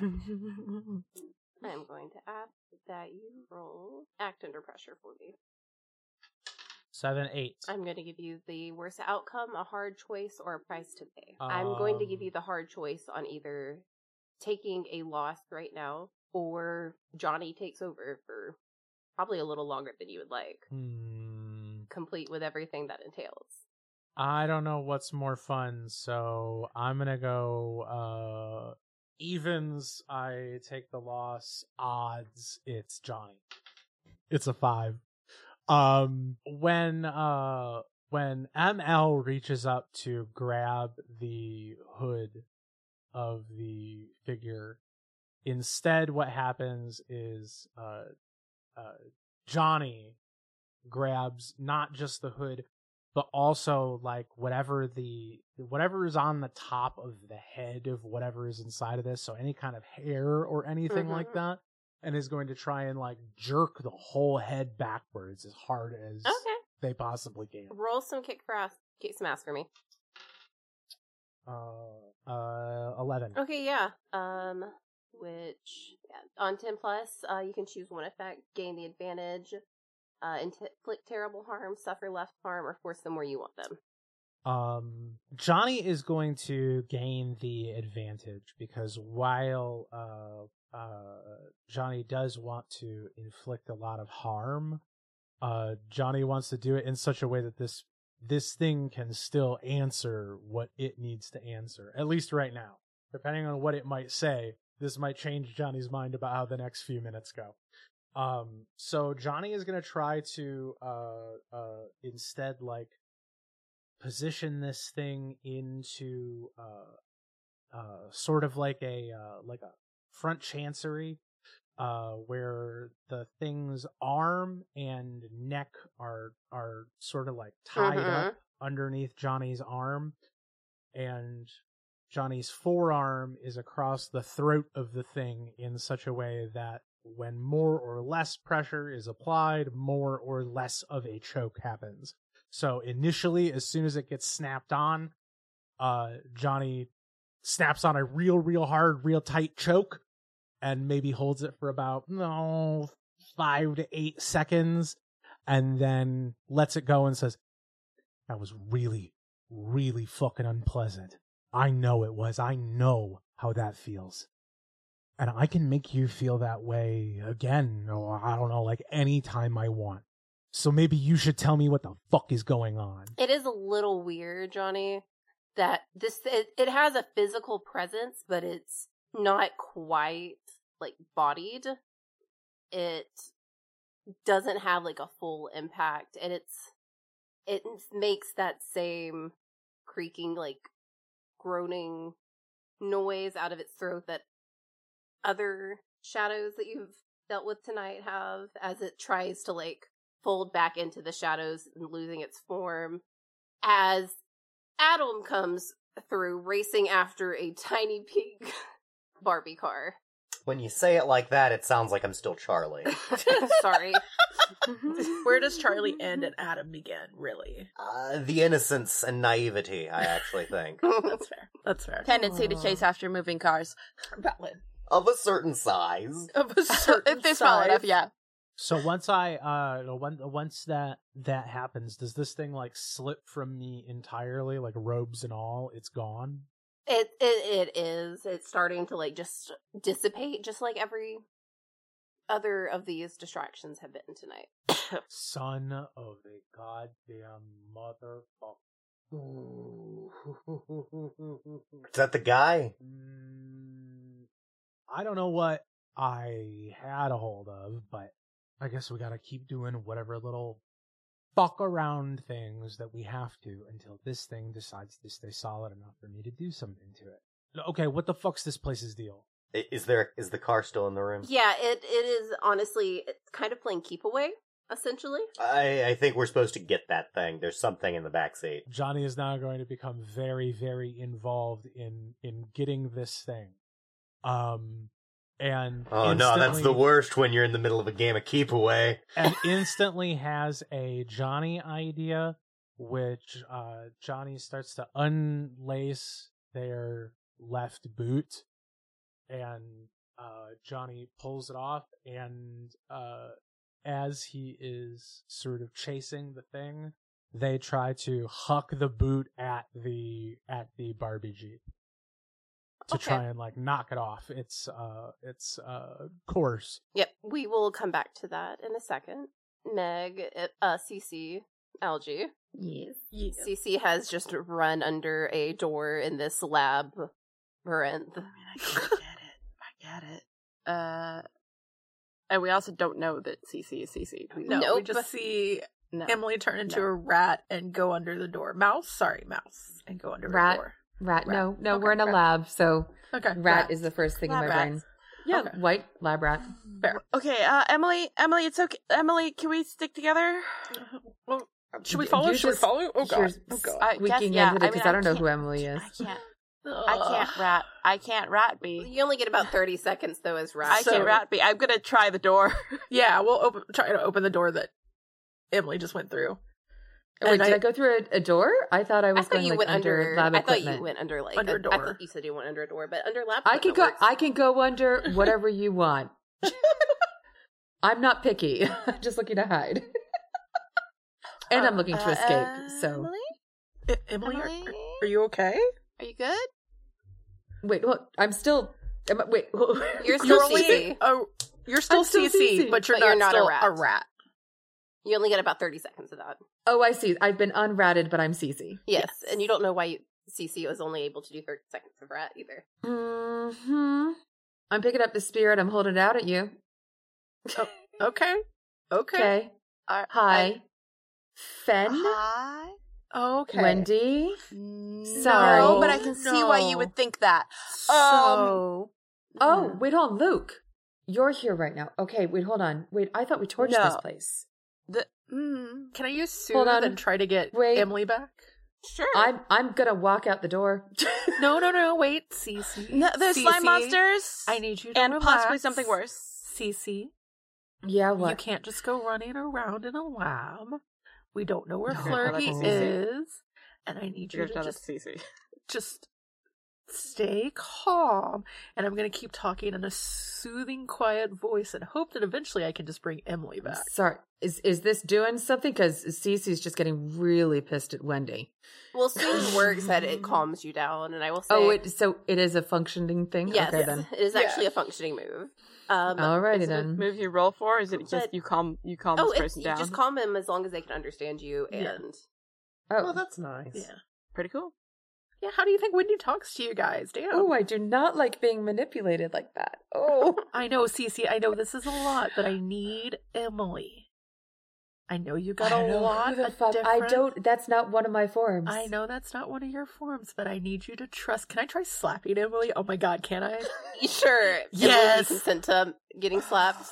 I'm going to ask that you roll act under pressure for me. Seven, eight. I'm going to give you the worst outcome, a hard choice, or a price to pay. I'm going to give Um. you the hard choice on either taking a loss right now, or Johnny takes over for probably a little longer than you would like, Hmm. complete with everything that entails. I don't know what's more fun, so I'm gonna go uh evens. I take the loss. Odds, it's Johnny. It's a five. Um, when uh when M L reaches up to grab the hood of the figure, instead what happens is uh uh Johnny grabs not just the hood, but also like whatever the whatever is on the top of the head of whatever is inside of this, so any kind of hair or anything Mhm. like that, and is going to try and like jerk the whole head backwards as hard as Okay. they possibly can. Roll some kick for ass, kick some ass for me. Uh, uh, eleven. Okay, yeah. Um, which yeah, on ten plus, uh, you can choose one effect, gain the advantage, uh, inflict terrible harm, suffer left harm, or force them where you want them. Um, Johnny is going to gain the advantage because while uh, uh, Johnny does want to inflict a lot of harm, uh, Johnny wants to do it in such a way that this this thing can still answer what it needs to answer, at least right now. Depending on what it might say, this might change Johnny's mind about how the next few minutes go. Um, so Johnny is going to try to uh, uh, instead like position this thing into uh, uh, sort of like a uh, like a front chancery, uh, where the thing's arm and neck are are sort of like tied Mhm. up underneath Johnny's arm, and Johnny's forearm is across the throat of the thing in such a way that when more or less pressure is applied, more or less of a choke happens. So initially, as soon as it gets snapped on, uh, Johnny snaps on a real, real hard, real tight choke, and maybe holds it for about, no, five to eight seconds, and then lets it go and says, that was really, really fucking unpleasant. I know it was. I know how that feels. And I can make you feel that way again, or I don't know, like any time I want. So maybe you should tell me what the fuck is going on. It is a little weird, Johnny, that this it, it has a physical presence, but it's not quite like bodied. It doesn't have like a full impact, and it's it makes that same creaking, like groaning noise out of its throat that other shadows that you've dealt with tonight have, as it tries to like fold back into the shadows and losing its form, as Adam comes through racing after a tiny pink Barbie car. When you say it like that, it sounds like I'm still Charlie. Sorry. Where does Charlie end and Adam begin, really? Uh, the innocence and naivety, I actually think. That's fair. That's fair. Tendency to chase after moving cars. Valid. Of a certain size. Of a certain If they're small size. enough, yeah. So once I, uh, when, once that, that happens, does this thing like slip from me entirely, like robes and all? It's gone? It, it it is. It's starting to like just dissipate, just like every other of these distractions have been tonight. Son of a goddamn motherfucker. Is that the guy? Mm, I don't know what I had a hold of, but I guess we gotta keep doing whatever little fuck around things that we have to until this thing decides to stay solid enough for me to do something to it. Okay, what the fuck's this place's deal? I- Is there? Is the car still in the room? Yeah, it it is honestly it's kind of playing keep away, essentially. I, I think we're supposed to get that thing. There's something in the backseat. Johnny is now going to become very, very involved in in getting this thing. Um, and Oh no, that's instantly- the worst when you're in the middle of a game of keep away. and instantly has a Johnny idea, which uh, Johnny starts to unlace their left boot, and uh, Johnny pulls it off, and uh, as he is sort of chasing the thing, they try to huck the boot at the at the Barbie Jeep to Okay. try and like knock it off. It's uh it's uh course. Yep, we will come back to that in a second. Meg, uh, C C, Algie, Yes. Yeah. Cece has just run under a door in this labyrinth. I mean, I get it. I get it. Uh, and we also don't know that Cece is Cece. We No, we Nope. just see no. Emily turn into No. a rat and go under the door. Mouse? Sorry, mouse. And go under Rat. the door. Rat. Rat. No, no, Okay, we're in a rat. lab, so Okay. rat is the first thing Lab in my rats. brain. Yeah, Okay. white lab rat. Fair. Okay, uh, Emily, Emily, it's okay. Emily, can we stick together? Well, should we You follow? Should we just- follow? Oh, You're God. Oh, God. I guess, squeaking yeah. into it I because mean, I don't know can't- who Emily is. I can't. Ugh. I can't rat. I can't rat be. You only get about thirty seconds, though, as rat. I So- can't rat be. I'm gonna try the door. Yeah, we'll open, try to open the door that Emily just went through. Oh, wait, And did I- I, go through a, a door? I thought I I was thought going you like went under, under. lab I thought equipment. you went under like Under a, a I door. thought you said you went under a door, but under lab. I can equipment go. works. I can go under whatever you want. I'm not picky. I'm just looking to hide, and I'm looking to Uh, escape. So Emily, E- Emily, are, Emily? are you okay? are you good? wait, hold, I'm still. Am I, wait, You're still You're only- Cece. Oh, you're still I'm still C C, Cece, but you're, but not, you're not a still rat. a rat. You only get about thirty seconds of that. Oh, I see. I've been unratted, but I'm Cece. Yes, and you don't know why you, Cece was only able to do thirty seconds of rat either. Hmm. I'm picking up the spirit. I'm holding it out at you. Okay. Okay. Okay. Are- Hi, Fen, Hi. Okay. Wendy. No, Sorry. but I can see why you No. would think that. So, Oh, wait, hold on, Luke. You're here right now. Okay, wait, hold on. Wait, I thought we torched No. this place. The mm, can I use soothe Hold on. and try to get Wait. Emily back? Sure. I'm I'm gonna walk out the door. No, no, no. Wait, Cece. no, there's slime Cece, monsters. I need you to and possibly relax. something worse. Cece, Yeah, you what? can't just go running around in a lab. We don't know where No, Flurky that's is, and I need you to just Cece. just stay calm. And I'm going to keep talking in a soothing, quiet voice and hope that eventually I can just bring Emily back. Sorry, is is this doing something? Because Cece's just getting really pissed at Wendy. well, soothe works that it calms you down, and I will say, Oh, it so it is a functioning thing. yes, Okay, then. it is Yeah. actually a functioning move. Um, Alrighty Is it a then. move you roll for, or is it just But- you calm you calm oh, this it's, person you down? just calm them as long as they can understand you, and Yeah. Oh, that's nice. Yeah. Pretty cool. Yeah, how do you think Wendy talks to you guys? Damn. oh, I do not like being manipulated like that. Oh, I know, Cece, I know this is a lot, but I need Emily. I know you got I a don't know lot who the of fuck. I different- don't. That's not one of my forms. I know that's not one of your forms, but I need you to trust. Can I try slapping Emily? Oh my god, can I? sure, Yes. Emily, you consent to getting slapped.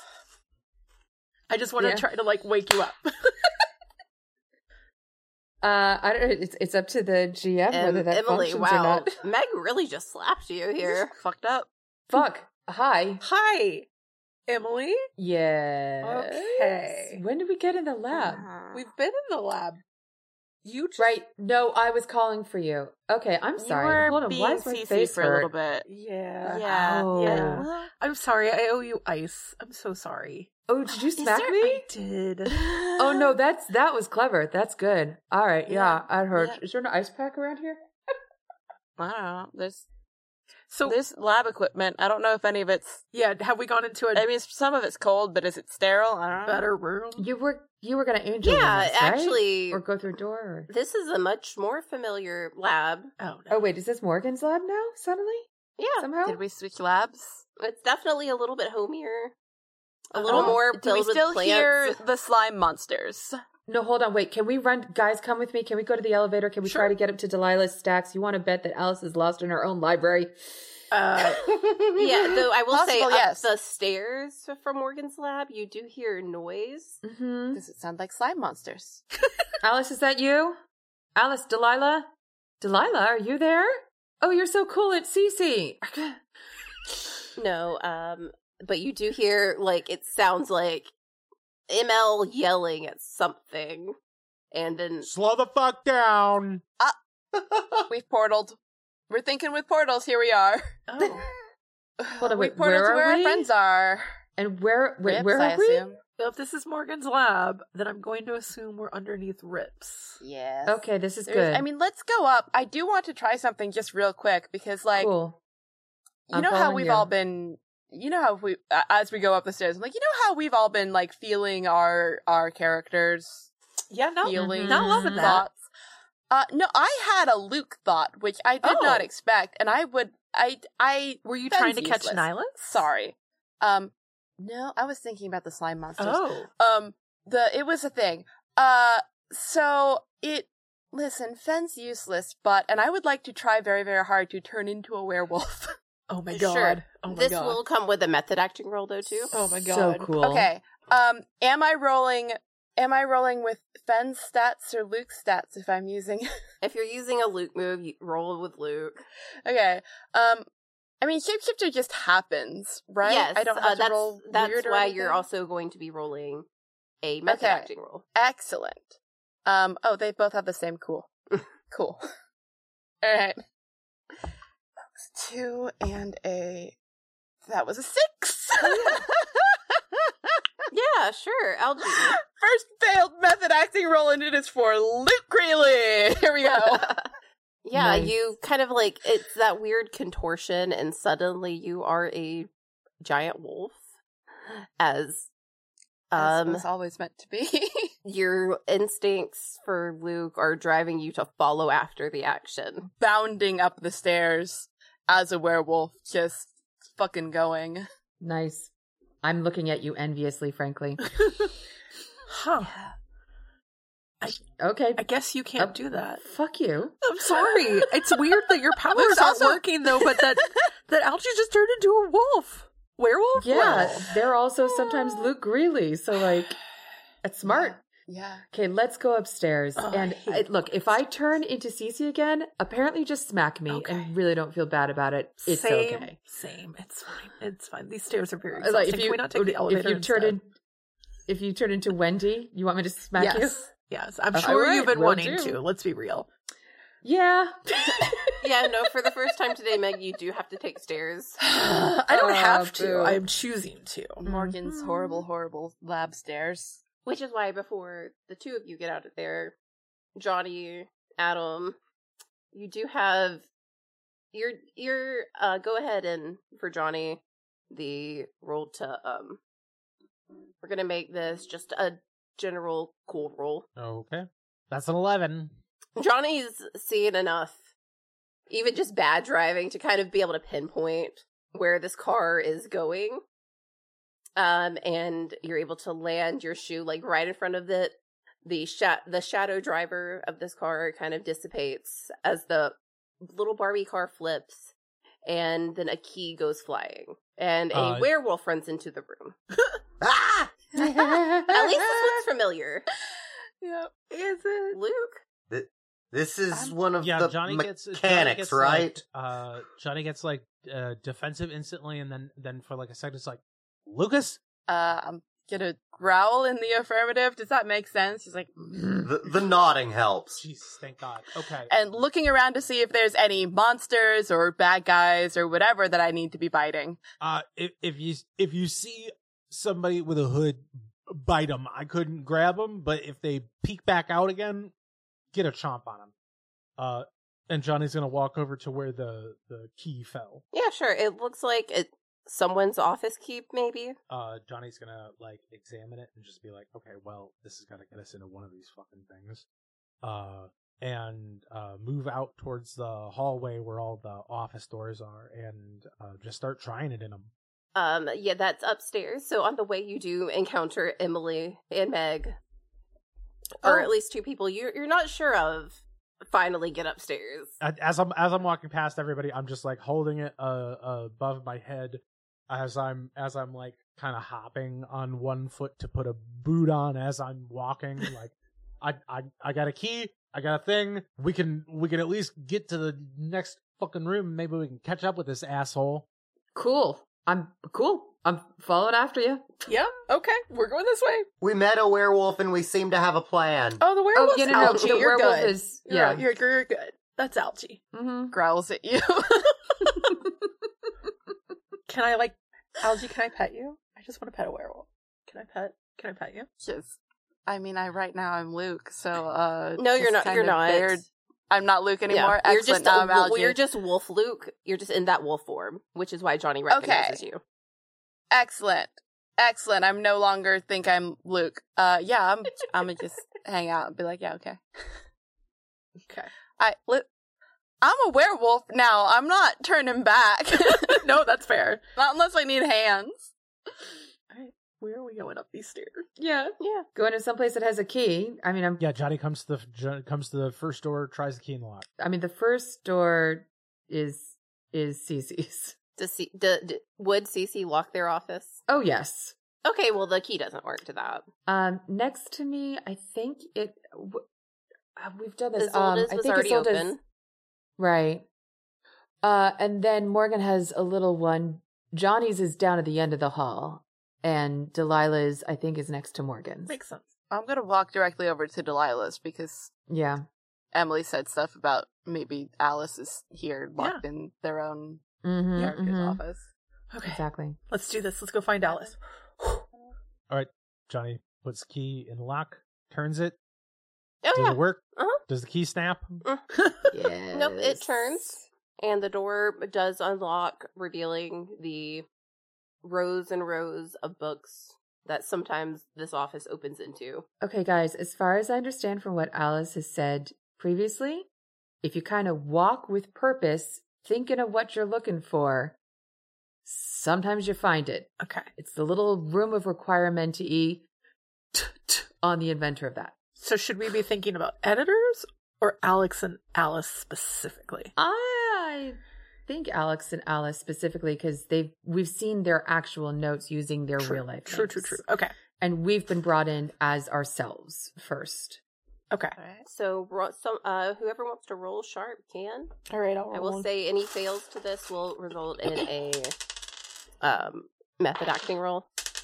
I just want to Yeah. try to like wake you up. Uh, I don't. It's it's up to the G M whether Um, that Emily, functions or wow, not. Meg really just slapped you here. Fucked up. Fuck. Hi. Hi, Emily. Yeah. Okay. When did we get in the lab? We've been in the lab. You just, Right. No, I was calling for you. Okay, I'm sorry. You were Hold on. being Why is my Cece face for a hurt? little bit. Yeah. Yeah. Oh. Yeah. Yeah. I'm sorry. I owe you ice. I'm so sorry. Oh, did you smack there- me? I did. Oh no, that's that was clever. That's good. All right. Yeah, Yeah. I heard. Yeah. Is there an ice pack around here? I don't know. There's So this lab equipment. I don't know if any of it's. yeah, have we gone into a I mean, some of it's cold, but is it sterile? I don't know. better room? You were you were gonna angel Yeah, room us, right? actually- or go through a door. Or... This is a much more familiar lab. Oh no. Oh wait, is this Morgan's lab now? Suddenly, Yeah, somehow. Did we switch labs? it's definitely a little bit homier, a little Oh. more Do we filled with still plants. hear the slime monsters? No, hold on. Wait, can we run? Guys, come with me. Can we go to the elevator? Can we Sure. try to get up to Delilah's stacks? You want to bet that Alice is lost in her own library? Uh, Yeah, though I will say Possible, up yes. the stairs from Morgan's lab, you do hear noise. Mm-hmm. Does it sound like slime monsters? Alice, is that you? Alice, Delilah, Delilah, are you there? Oh, you're so cool. It's Cece. No, um, but you do hear like it sounds like M L yelling at something, and then Slow the fuck down. We've portaled. We're thinking with portals. Here we are. oh. Hold on, we wait, portaled where to are where we? our friends are. And where? Wait, Rips, where I are we? assume. So if this is Morgan's lab, then I'm going to assume we're underneath Rips. Yes. Okay, this is There's- good. I mean, let's go up. I do want to try something just real quick because, like, cool. you I'm know how following we've you. all been. You know how we, uh, as we go up the stairs, I'm like, you know how we've all been like feeling our our characters. Yeah, no, feelings, not loving that. thoughts. Uh, no, I had a Luke thought, which I did Oh. not expect, and I would, I, I. Were you Ben's trying to catch useless. Nihilus? Sorry. Um, no, I was thinking about the slime monsters. Oh. Um, the it was a thing. Uh, so it. Listen, Fen's useless, but and I would like to try very, very hard to turn into a werewolf. Oh my Sure. god. Oh my This god. will come with a method acting roll, though, too. Oh my god. So cool. Okay. Um, am I rolling? Am I rolling with Fen's stats or Luke's stats if I'm using? If you're using a Luke move, you roll with Luke. Okay. Um, I mean, shapeshifter just happens, right? Yes, I don't have uh, to that's, roll That's weird or why anything? you're also going to be rolling a method Okay. acting roll. Excellent. Um, oh, they both have the same cool. Cool. All right. Two and a. That was a six. Yeah, sure, Algie. First failed method acting roll, and it is for Luke Greeley. Here we go. Yeah, Nice. you kind of like, it's that weird contortion, and suddenly you are a giant wolf. As As um was always meant to be. your instincts for Luke are driving you to follow after the action. Bounding up the stairs as a werewolf, just fucking going. Nice. I'm looking at you enviously, frankly. Huh. Okay. I guess you can't Up- do that. Fuck you. I'm sorry. It's weird that your powers Luke's aren't also- working though, but that that Algie just turned into a wolf. Werewolf? Yeah, Wolf. they're also sometimes Luke Greeley, so like, it's smart. Yeah. Okay, let's go upstairs. Oh, and I hate I, look, if I turn into Cece again, apparently just smack me Okay. and really don't feel bad about it. It's same, okay. Same. It's fine. It's fine. These stairs are very Uh, exhausting. Like if you Can we not take the elevator if you turn instead? in, if you turn into Wendy, you want me to smack yes. you? Yes. I'm Uh, sure alright, you've been will wanting do. to. Let's be real. Yeah. Yeah, no, for the first time today, Meg, you do have to take stairs. I don't Oh, have to. boo. I'm choosing to. Morgan's horrible, horrible lab stairs. Which is why before the two of you get out of there, Johnny, Adam, you do have your your uh go ahead and for Johnny, the roll to um we're gonna make this just a general cool roll. Okay. That's an eleven. Johnny's seen enough, even just bad driving, to kind of be able to pinpoint where this car is going. Um, and you're able to land your shoe like right in front of it. The sha- the shadow driver of this car kind of dissipates as the little Barbie car flips, and then a key goes flying, and a Uh, werewolf runs into the room. Ah! At least this looks familiar. Yep. Is it? Luke? This is I'm- one of Yeah, the Johnny gets Johnny mechanics, gets, right? Like, uh, Johnny gets like uh, defensive instantly, and then then for like a second, it's like Lucas. Uh, I'm gonna growl in the affirmative. Does that make sense? She's like, the, the nodding helps. Jesus, thank God. Okay. and looking around to see if there's any monsters or bad guys or whatever that I need to be biting. Uh, if if you if you see somebody with a hood, bite them. I couldn't grab them, but if they peek back out again, get a chomp on them. Uh, and Johnny's gonna walk over to where the the key fell. Yeah, sure. It looks like it someone's office key, maybe. Uh, Johnny's gonna like examine it and just be like, okay, well, this is gonna get us into one of these fucking things. Uh, and uh, move out towards the hallway where all the office doors are, and uh, just start trying it in them. Um, yeah, that's upstairs. So on the way, you do encounter Emily and Meg, or Oh. at least two people you're you're not sure of. Finally, get upstairs. As I'm as I'm walking past everybody, I'm just like holding it uh, above my head as I'm as I'm like kind of hopping on one foot to put a boot on as I'm walking. Like I I I got a key, I got a thing. We can we can at least get to the next fucking room. Maybe we can catch up with this asshole. Cool. I'm cool. I'm following after you. Yeah. Okay. We're going this way. We met a werewolf and we seem to have a plan. Oh, the werewolf's yeah, no, no, Algie. the You're werewolf good. is- You're, yeah. You're, you're good. That's Algie. Mm-hmm. Growls at you. Can I like Algie? Can I pet you? I just want to pet a werewolf. Can I pet? Can I pet you? Just, I mean, I right now I'm Luke, so uh. No, you're just not. kind You're of not. there- I'm not Luke anymore. Yeah, you're Excellent. just Now a, I'm well, Algie. you're just Wolf Luke. You're just in that wolf form, which is why Johnny recognizes you. Excellent. Excellent. I'm no longer think I'm Luke. Uh, yeah, I'm. I'm gonna just hang out and be like, yeah, okay. Okay. I. Li- I'm a werewolf now. I'm not turning back. No, that's fair. Not unless I need hands. All right. Where are we going up these stairs? Yeah. Yeah. Going to someplace that has a key. I mean, I'm. Yeah, Johnny comes to the Jo- comes to the first door, tries the key in the lock. I mean, the first door is is Cece's. Does C- d- d- would Cece lock their office? Oh yes. Okay, well the key doesn't work to that. Um, next to me, I think it. W- uh, we've done this. Isolde's um, I was think already Isolde's- open. Right. Uh, and then Morgan has a little one. Johnny's is down at the end of the hall, and Delilah's, I think, is next to Morgan's. Makes sense. I'm gonna walk directly over to Delilah's because Yeah. Emily said stuff about maybe Alice is here locked in their own Mm-hmm, character's mm-hmm. office. Okay. Exactly. Let's do this. Let's go find Alice. All right, Johnny puts key in the lock, turns it. Oh Does yeah. it work? Uh-huh. Does the key snap? Yes. Nope, it turns. And the door does unlock, revealing the rows and rows of books that sometimes this office opens into. Okay, guys, as far as I understand from what Alice has said previously, if you kind of walk with purpose, thinking of what you're looking for, sometimes you find it. Okay. It's the little room of requirement E on the inventor of that. So should we be thinking about editors or Alex and Alice specifically? I think Alex and Alice specifically because they've we've seen their actual notes using their True. real life. True, names. true, true. Okay. And we've been brought in as ourselves first. Okay. Alright. So, ro- some uh, whoever wants to roll sharp can. All right. I'll I will say any fails to this will result in a um, method acting roll.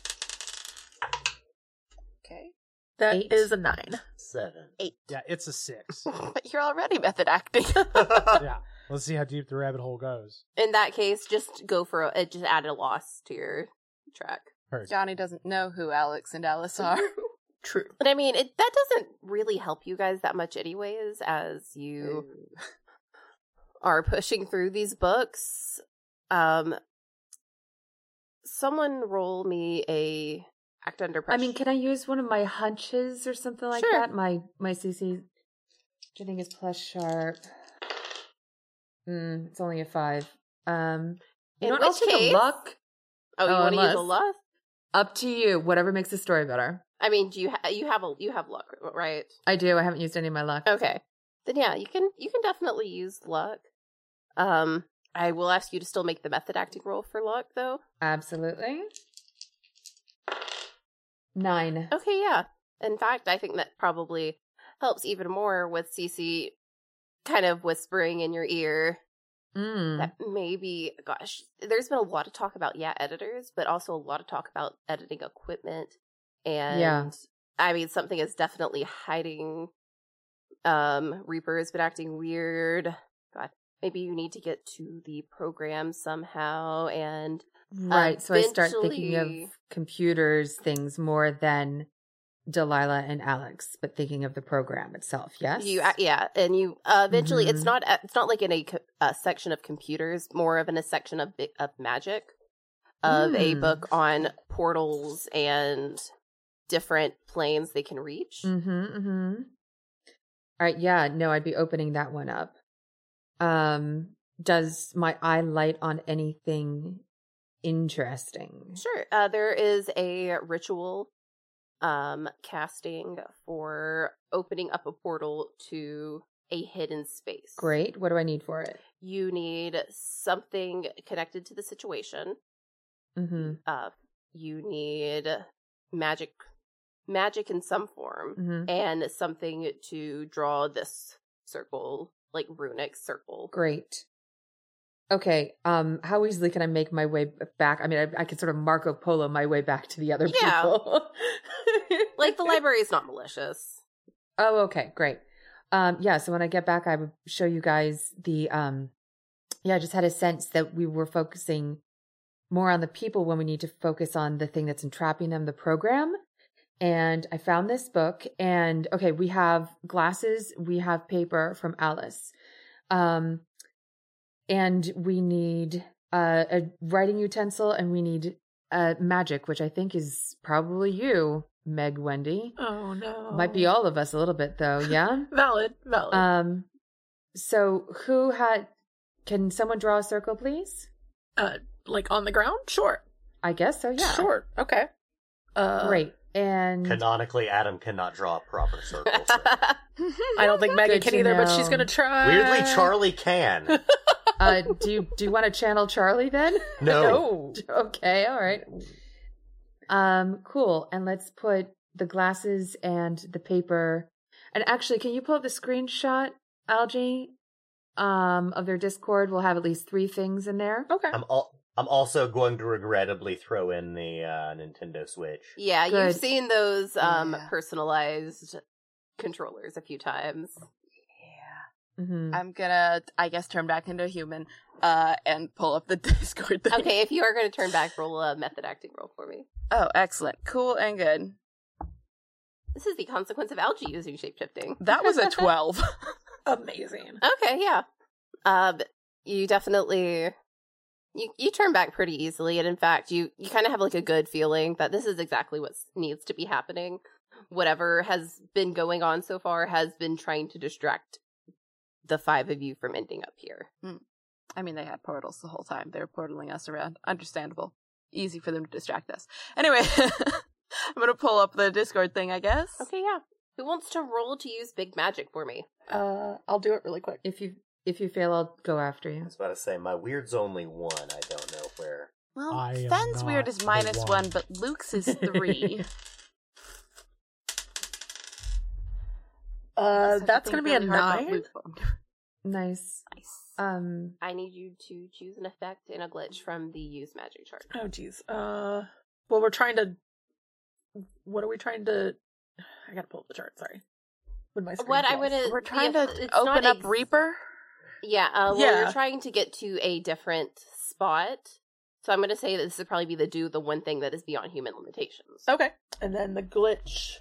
Okay. that Eight. is a nine. Seven. Yeah, it's a six. But you're already method acting. Yeah, let's see how deep the rabbit hole goes. In that case, just go for a, uh, just add a loss to your track. Heard. Johnny doesn't know who Alex and Alice are. True. But I mean, it that doesn't really help you guys that much, anyways, as you are pushing through these books. Um, someone roll me a act under pressure. I mean, can I use one of my hunches or something like Sure. that? My my C C, which I think is plus sharp. Mm, it's only a five. Um, you In know what? I'll which take case- a luck. oh, you oh, want to use a unless- luck? Up to you. Whatever makes the story better. I mean, do you ha- you have a you have luck, right? I do. I haven't used any of my luck. Okay, then yeah, you can you can definitely use luck. Um, I will ask you to still make the method acting roll for luck, though. Absolutely. Nine. Okay, yeah. In fact, I think that probably helps even more with Cece kind of whispering in your ear Mm. that maybe, gosh, there's been a lot of talk about, yeah, editors, but also a lot of talk about editing equipment. And Yeah. I mean, something is definitely hiding. Um, Reaper has been acting weird. God, maybe you need to get to the program somehow. And Right. So I start thinking eventually- of computers things more than Delilah and Alex, but thinking of the program itself. Yes. You, uh, yeah, and you uh, eventually it's Mhm. not uh, it's not like in a, co- a section of computers, more of in a section of bi- of magic, of a Mm. book on portals and different planes they can reach. Mm-hmm. Mm-hmm. All right. Yeah. No, I'd be opening that one up. Um, does my eye light on anything interesting? Sure, uh, there is a ritual um casting for opening up a portal to a hidden space. Great. What do I need for it? You need something connected to the situation. Mm-hmm. Uh, you need magic, magic in some form, Mm-hmm. and something to draw this circle, like runic circle. Great. Okay. Um, how easily can I make my way back? I mean, I, I can sort of Marco Polo my way back to the other Yeah. people. Like the library is not malicious. Oh, okay, great. Um, yeah, so when I get back, I would show you guys the, um, yeah, I just had a sense that we were focusing more on the people when we need to focus on the thing that's entrapping them, the program. And I found this book and, okay, we have glasses, we have paper from Alice. Um, and we need uh, a writing utensil and we need uh, magic, which I think is probably you, Meg Wendy. Oh no. Might be all of us a little bit though, yeah? Valid, valid. um so who had can someone draw a circle, please? uh like on the ground? Sure. I guess so, yeah. Sure. Okay. Uh Great. And Canonically, Adam cannot draw a proper circle. So. I don't think Megan Good can to either, but know. she's gonna try. Weirdly, Charlie can. uh do you do you want to channel Charlie then? No. No. Okay, all right. Um, cool. And let's put the glasses and the paper. And actually, can you pull up the screenshot, Algie, um, of their Discord? We'll have at least three things in there. Okay. I'm al- I'm also going to regrettably throw in the uh, Nintendo Switch. Yeah, Good. you've seen those um Yeah. personalized controllers a few times. Mm-hmm. I'm gonna, I guess, turn back into a human, uh, and pull up the Discord thing. Okay, if you are going to turn back, roll a method acting roll for me. Oh, excellent. Cool and good. This is the consequence of algae using shapeshifting. That was a twelve. Amazing. Okay, yeah. Um, you definitely you you turn back pretty easily, and in fact, you you kind of have like a good feeling that this is exactly what needs to be happening. Whatever has been going on so far has been trying to distract the five of you from ending up here. I mean, they had portals the whole time. They were portaling us around. Understandable. Easy for them to distract us. Anyway, I'm gonna pull up the Discord thing, I guess. Okay, yeah. Who wants to roll to use big magic for me? Uh I'll do it really quick. If you if you fail, I'll go after I you. was about to say, my weird's only one. I don't know where. Well, I am Fenn's not weird is the minus one. one, but Luke's is three. Uh Just have to that's think gonna be a really hard about nine. Luke form. Nice. Nice. Um, I need you to choose an effect and a glitch from the use magic chart. Oh jeez. Uh well we're trying to what are we trying to I gotta pull up the chart, sorry. When my screen What I falls. would We're trying the- to it's open not up ex- Reaper. Yeah, uh, well, Yeah. you're trying to get to a different spot. So I'm going to say that this would probably be the do the one thing that is beyond human limitations. Okay. And then the glitch.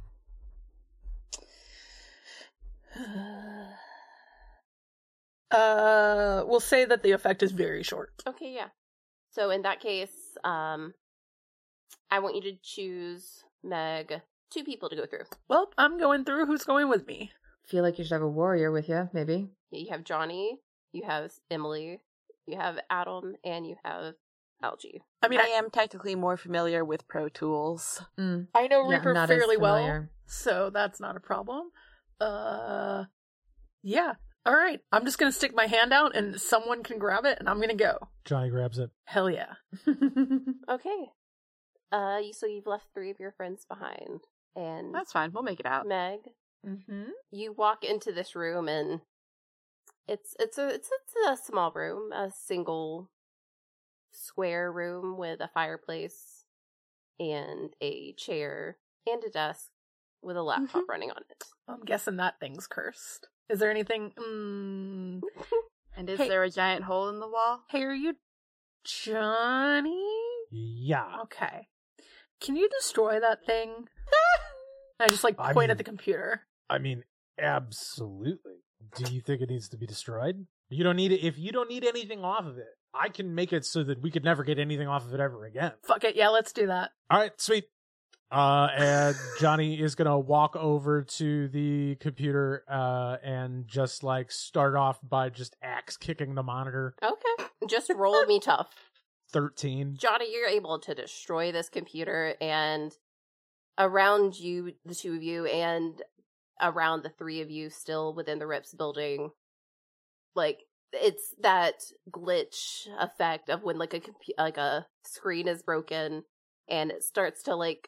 Uh, we'll say that the effect is very short. Okay, yeah. So in that case, um, I want you to choose, Meg, two people to go through. Well, I'm going through. Who's going with me? feel like you should have a warrior with you, maybe. You have Johnny, you have Emily, you have Adam, and you have Algie. I mean, I I, am technically more familiar with Pro Tools. Mm. I know Yeah, Reaper not as fairly well, familiar. so that's not a problem. Uh, yeah. All right. I'm just gonna stick my hand out, and someone can grab it, and I'm gonna go. Johnny grabs it. Hell yeah. Okay. Uh, you- so you've left three of your friends behind. And That's fine. We'll make it out. Meg, Mm-hmm. you walk into this room and it's it's a it's, it's a small room, a single square room with a fireplace and a chair and a desk with a laptop running on it. I'm guessing that thing's cursed. Is there anything? Mm, And is Hey. there a giant hole in the wall? hey, are you Johnny? Yeah. Okay. Can you destroy that thing? I just like I point mean- at the computer. I mean, absolutely. Do you think it needs to be destroyed? You don't need it. If you don't need anything off of it, I can make it so that we could never get anything off of it ever again. Fuck it. Yeah, let's do that. All right, sweet. Uh, and Johnny is gonna walk over to the computer, uh, and just like start off by just axe kicking the monitor. Okay. Just roll me tough. Thirteen. Johnny, you're able to destroy this computer, and around you, the two of you, and around the three of you still within the Rips building, like, it's that glitch effect of when, like, a compu- like a screen is broken, and it starts to, like,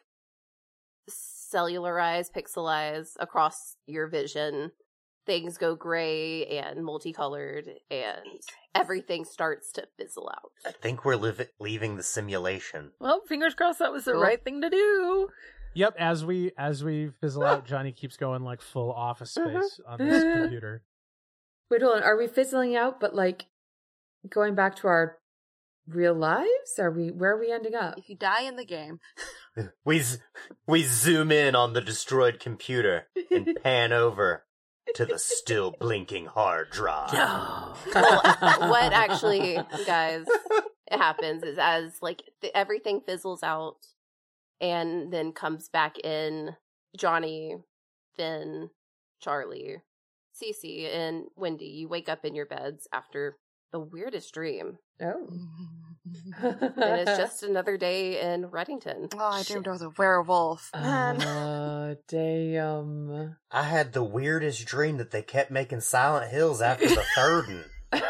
cellularize, pixelize across your vision. Things go gray and multicolored, and everything starts to fizzle out. I think we're liv- leaving the simulation. Well, fingers crossed that was the Cool. right thing to do. Yep. As we as we fizzle out, Johnny keeps going like full office space on Uh-huh. this computer. Wait, hold on. Are we fizzling out, but like going back to our real lives? Are we? Where are we ending up? If you die in the game, We z- we zoom in on the destroyed computer and pan over to the still blinking hard drive. No. Well, what actually, guys, happens is as like the, everything fizzles out and then comes back in, Johnny, Finn, Charlie, Cece, and Wendy, you wake up in your beds after the weirdest dream. Oh. And it's just another day in Reddington. Oh, I dreamed I was a werewolf. Oh, damn. I had the weirdest dream that they kept making Silent Hills after the third one.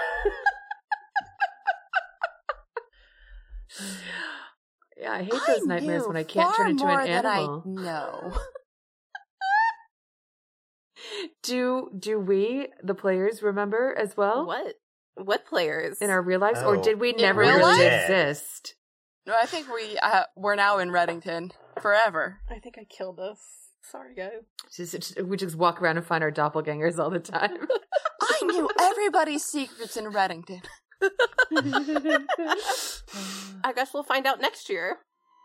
Yeah, I hate those I nightmares knew when I can't far turn into more an than animal. I know. Do do we, the players, remember as well? What? What players? In our real lives? Or Oh. did we In never real really life? exist? No, I think we uh, we're now in Reddington forever. I think I killed us. Sorry, guys. Just, just- we just walk around and find our doppelgangers all the time. I knew everybody's secrets in Reddington. I guess we'll find out next year.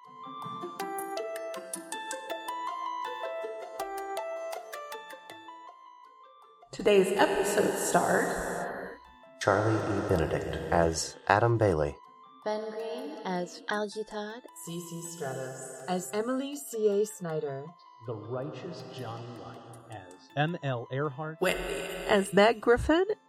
Today's episode starred Charlie E. Benedict as Adam Bailey. Ben Green as Algie Todd. Cece Stratos as Emily C A. Snyder. The Righteous Johnny White as M L Earhart. Wendy as Meg Griffin,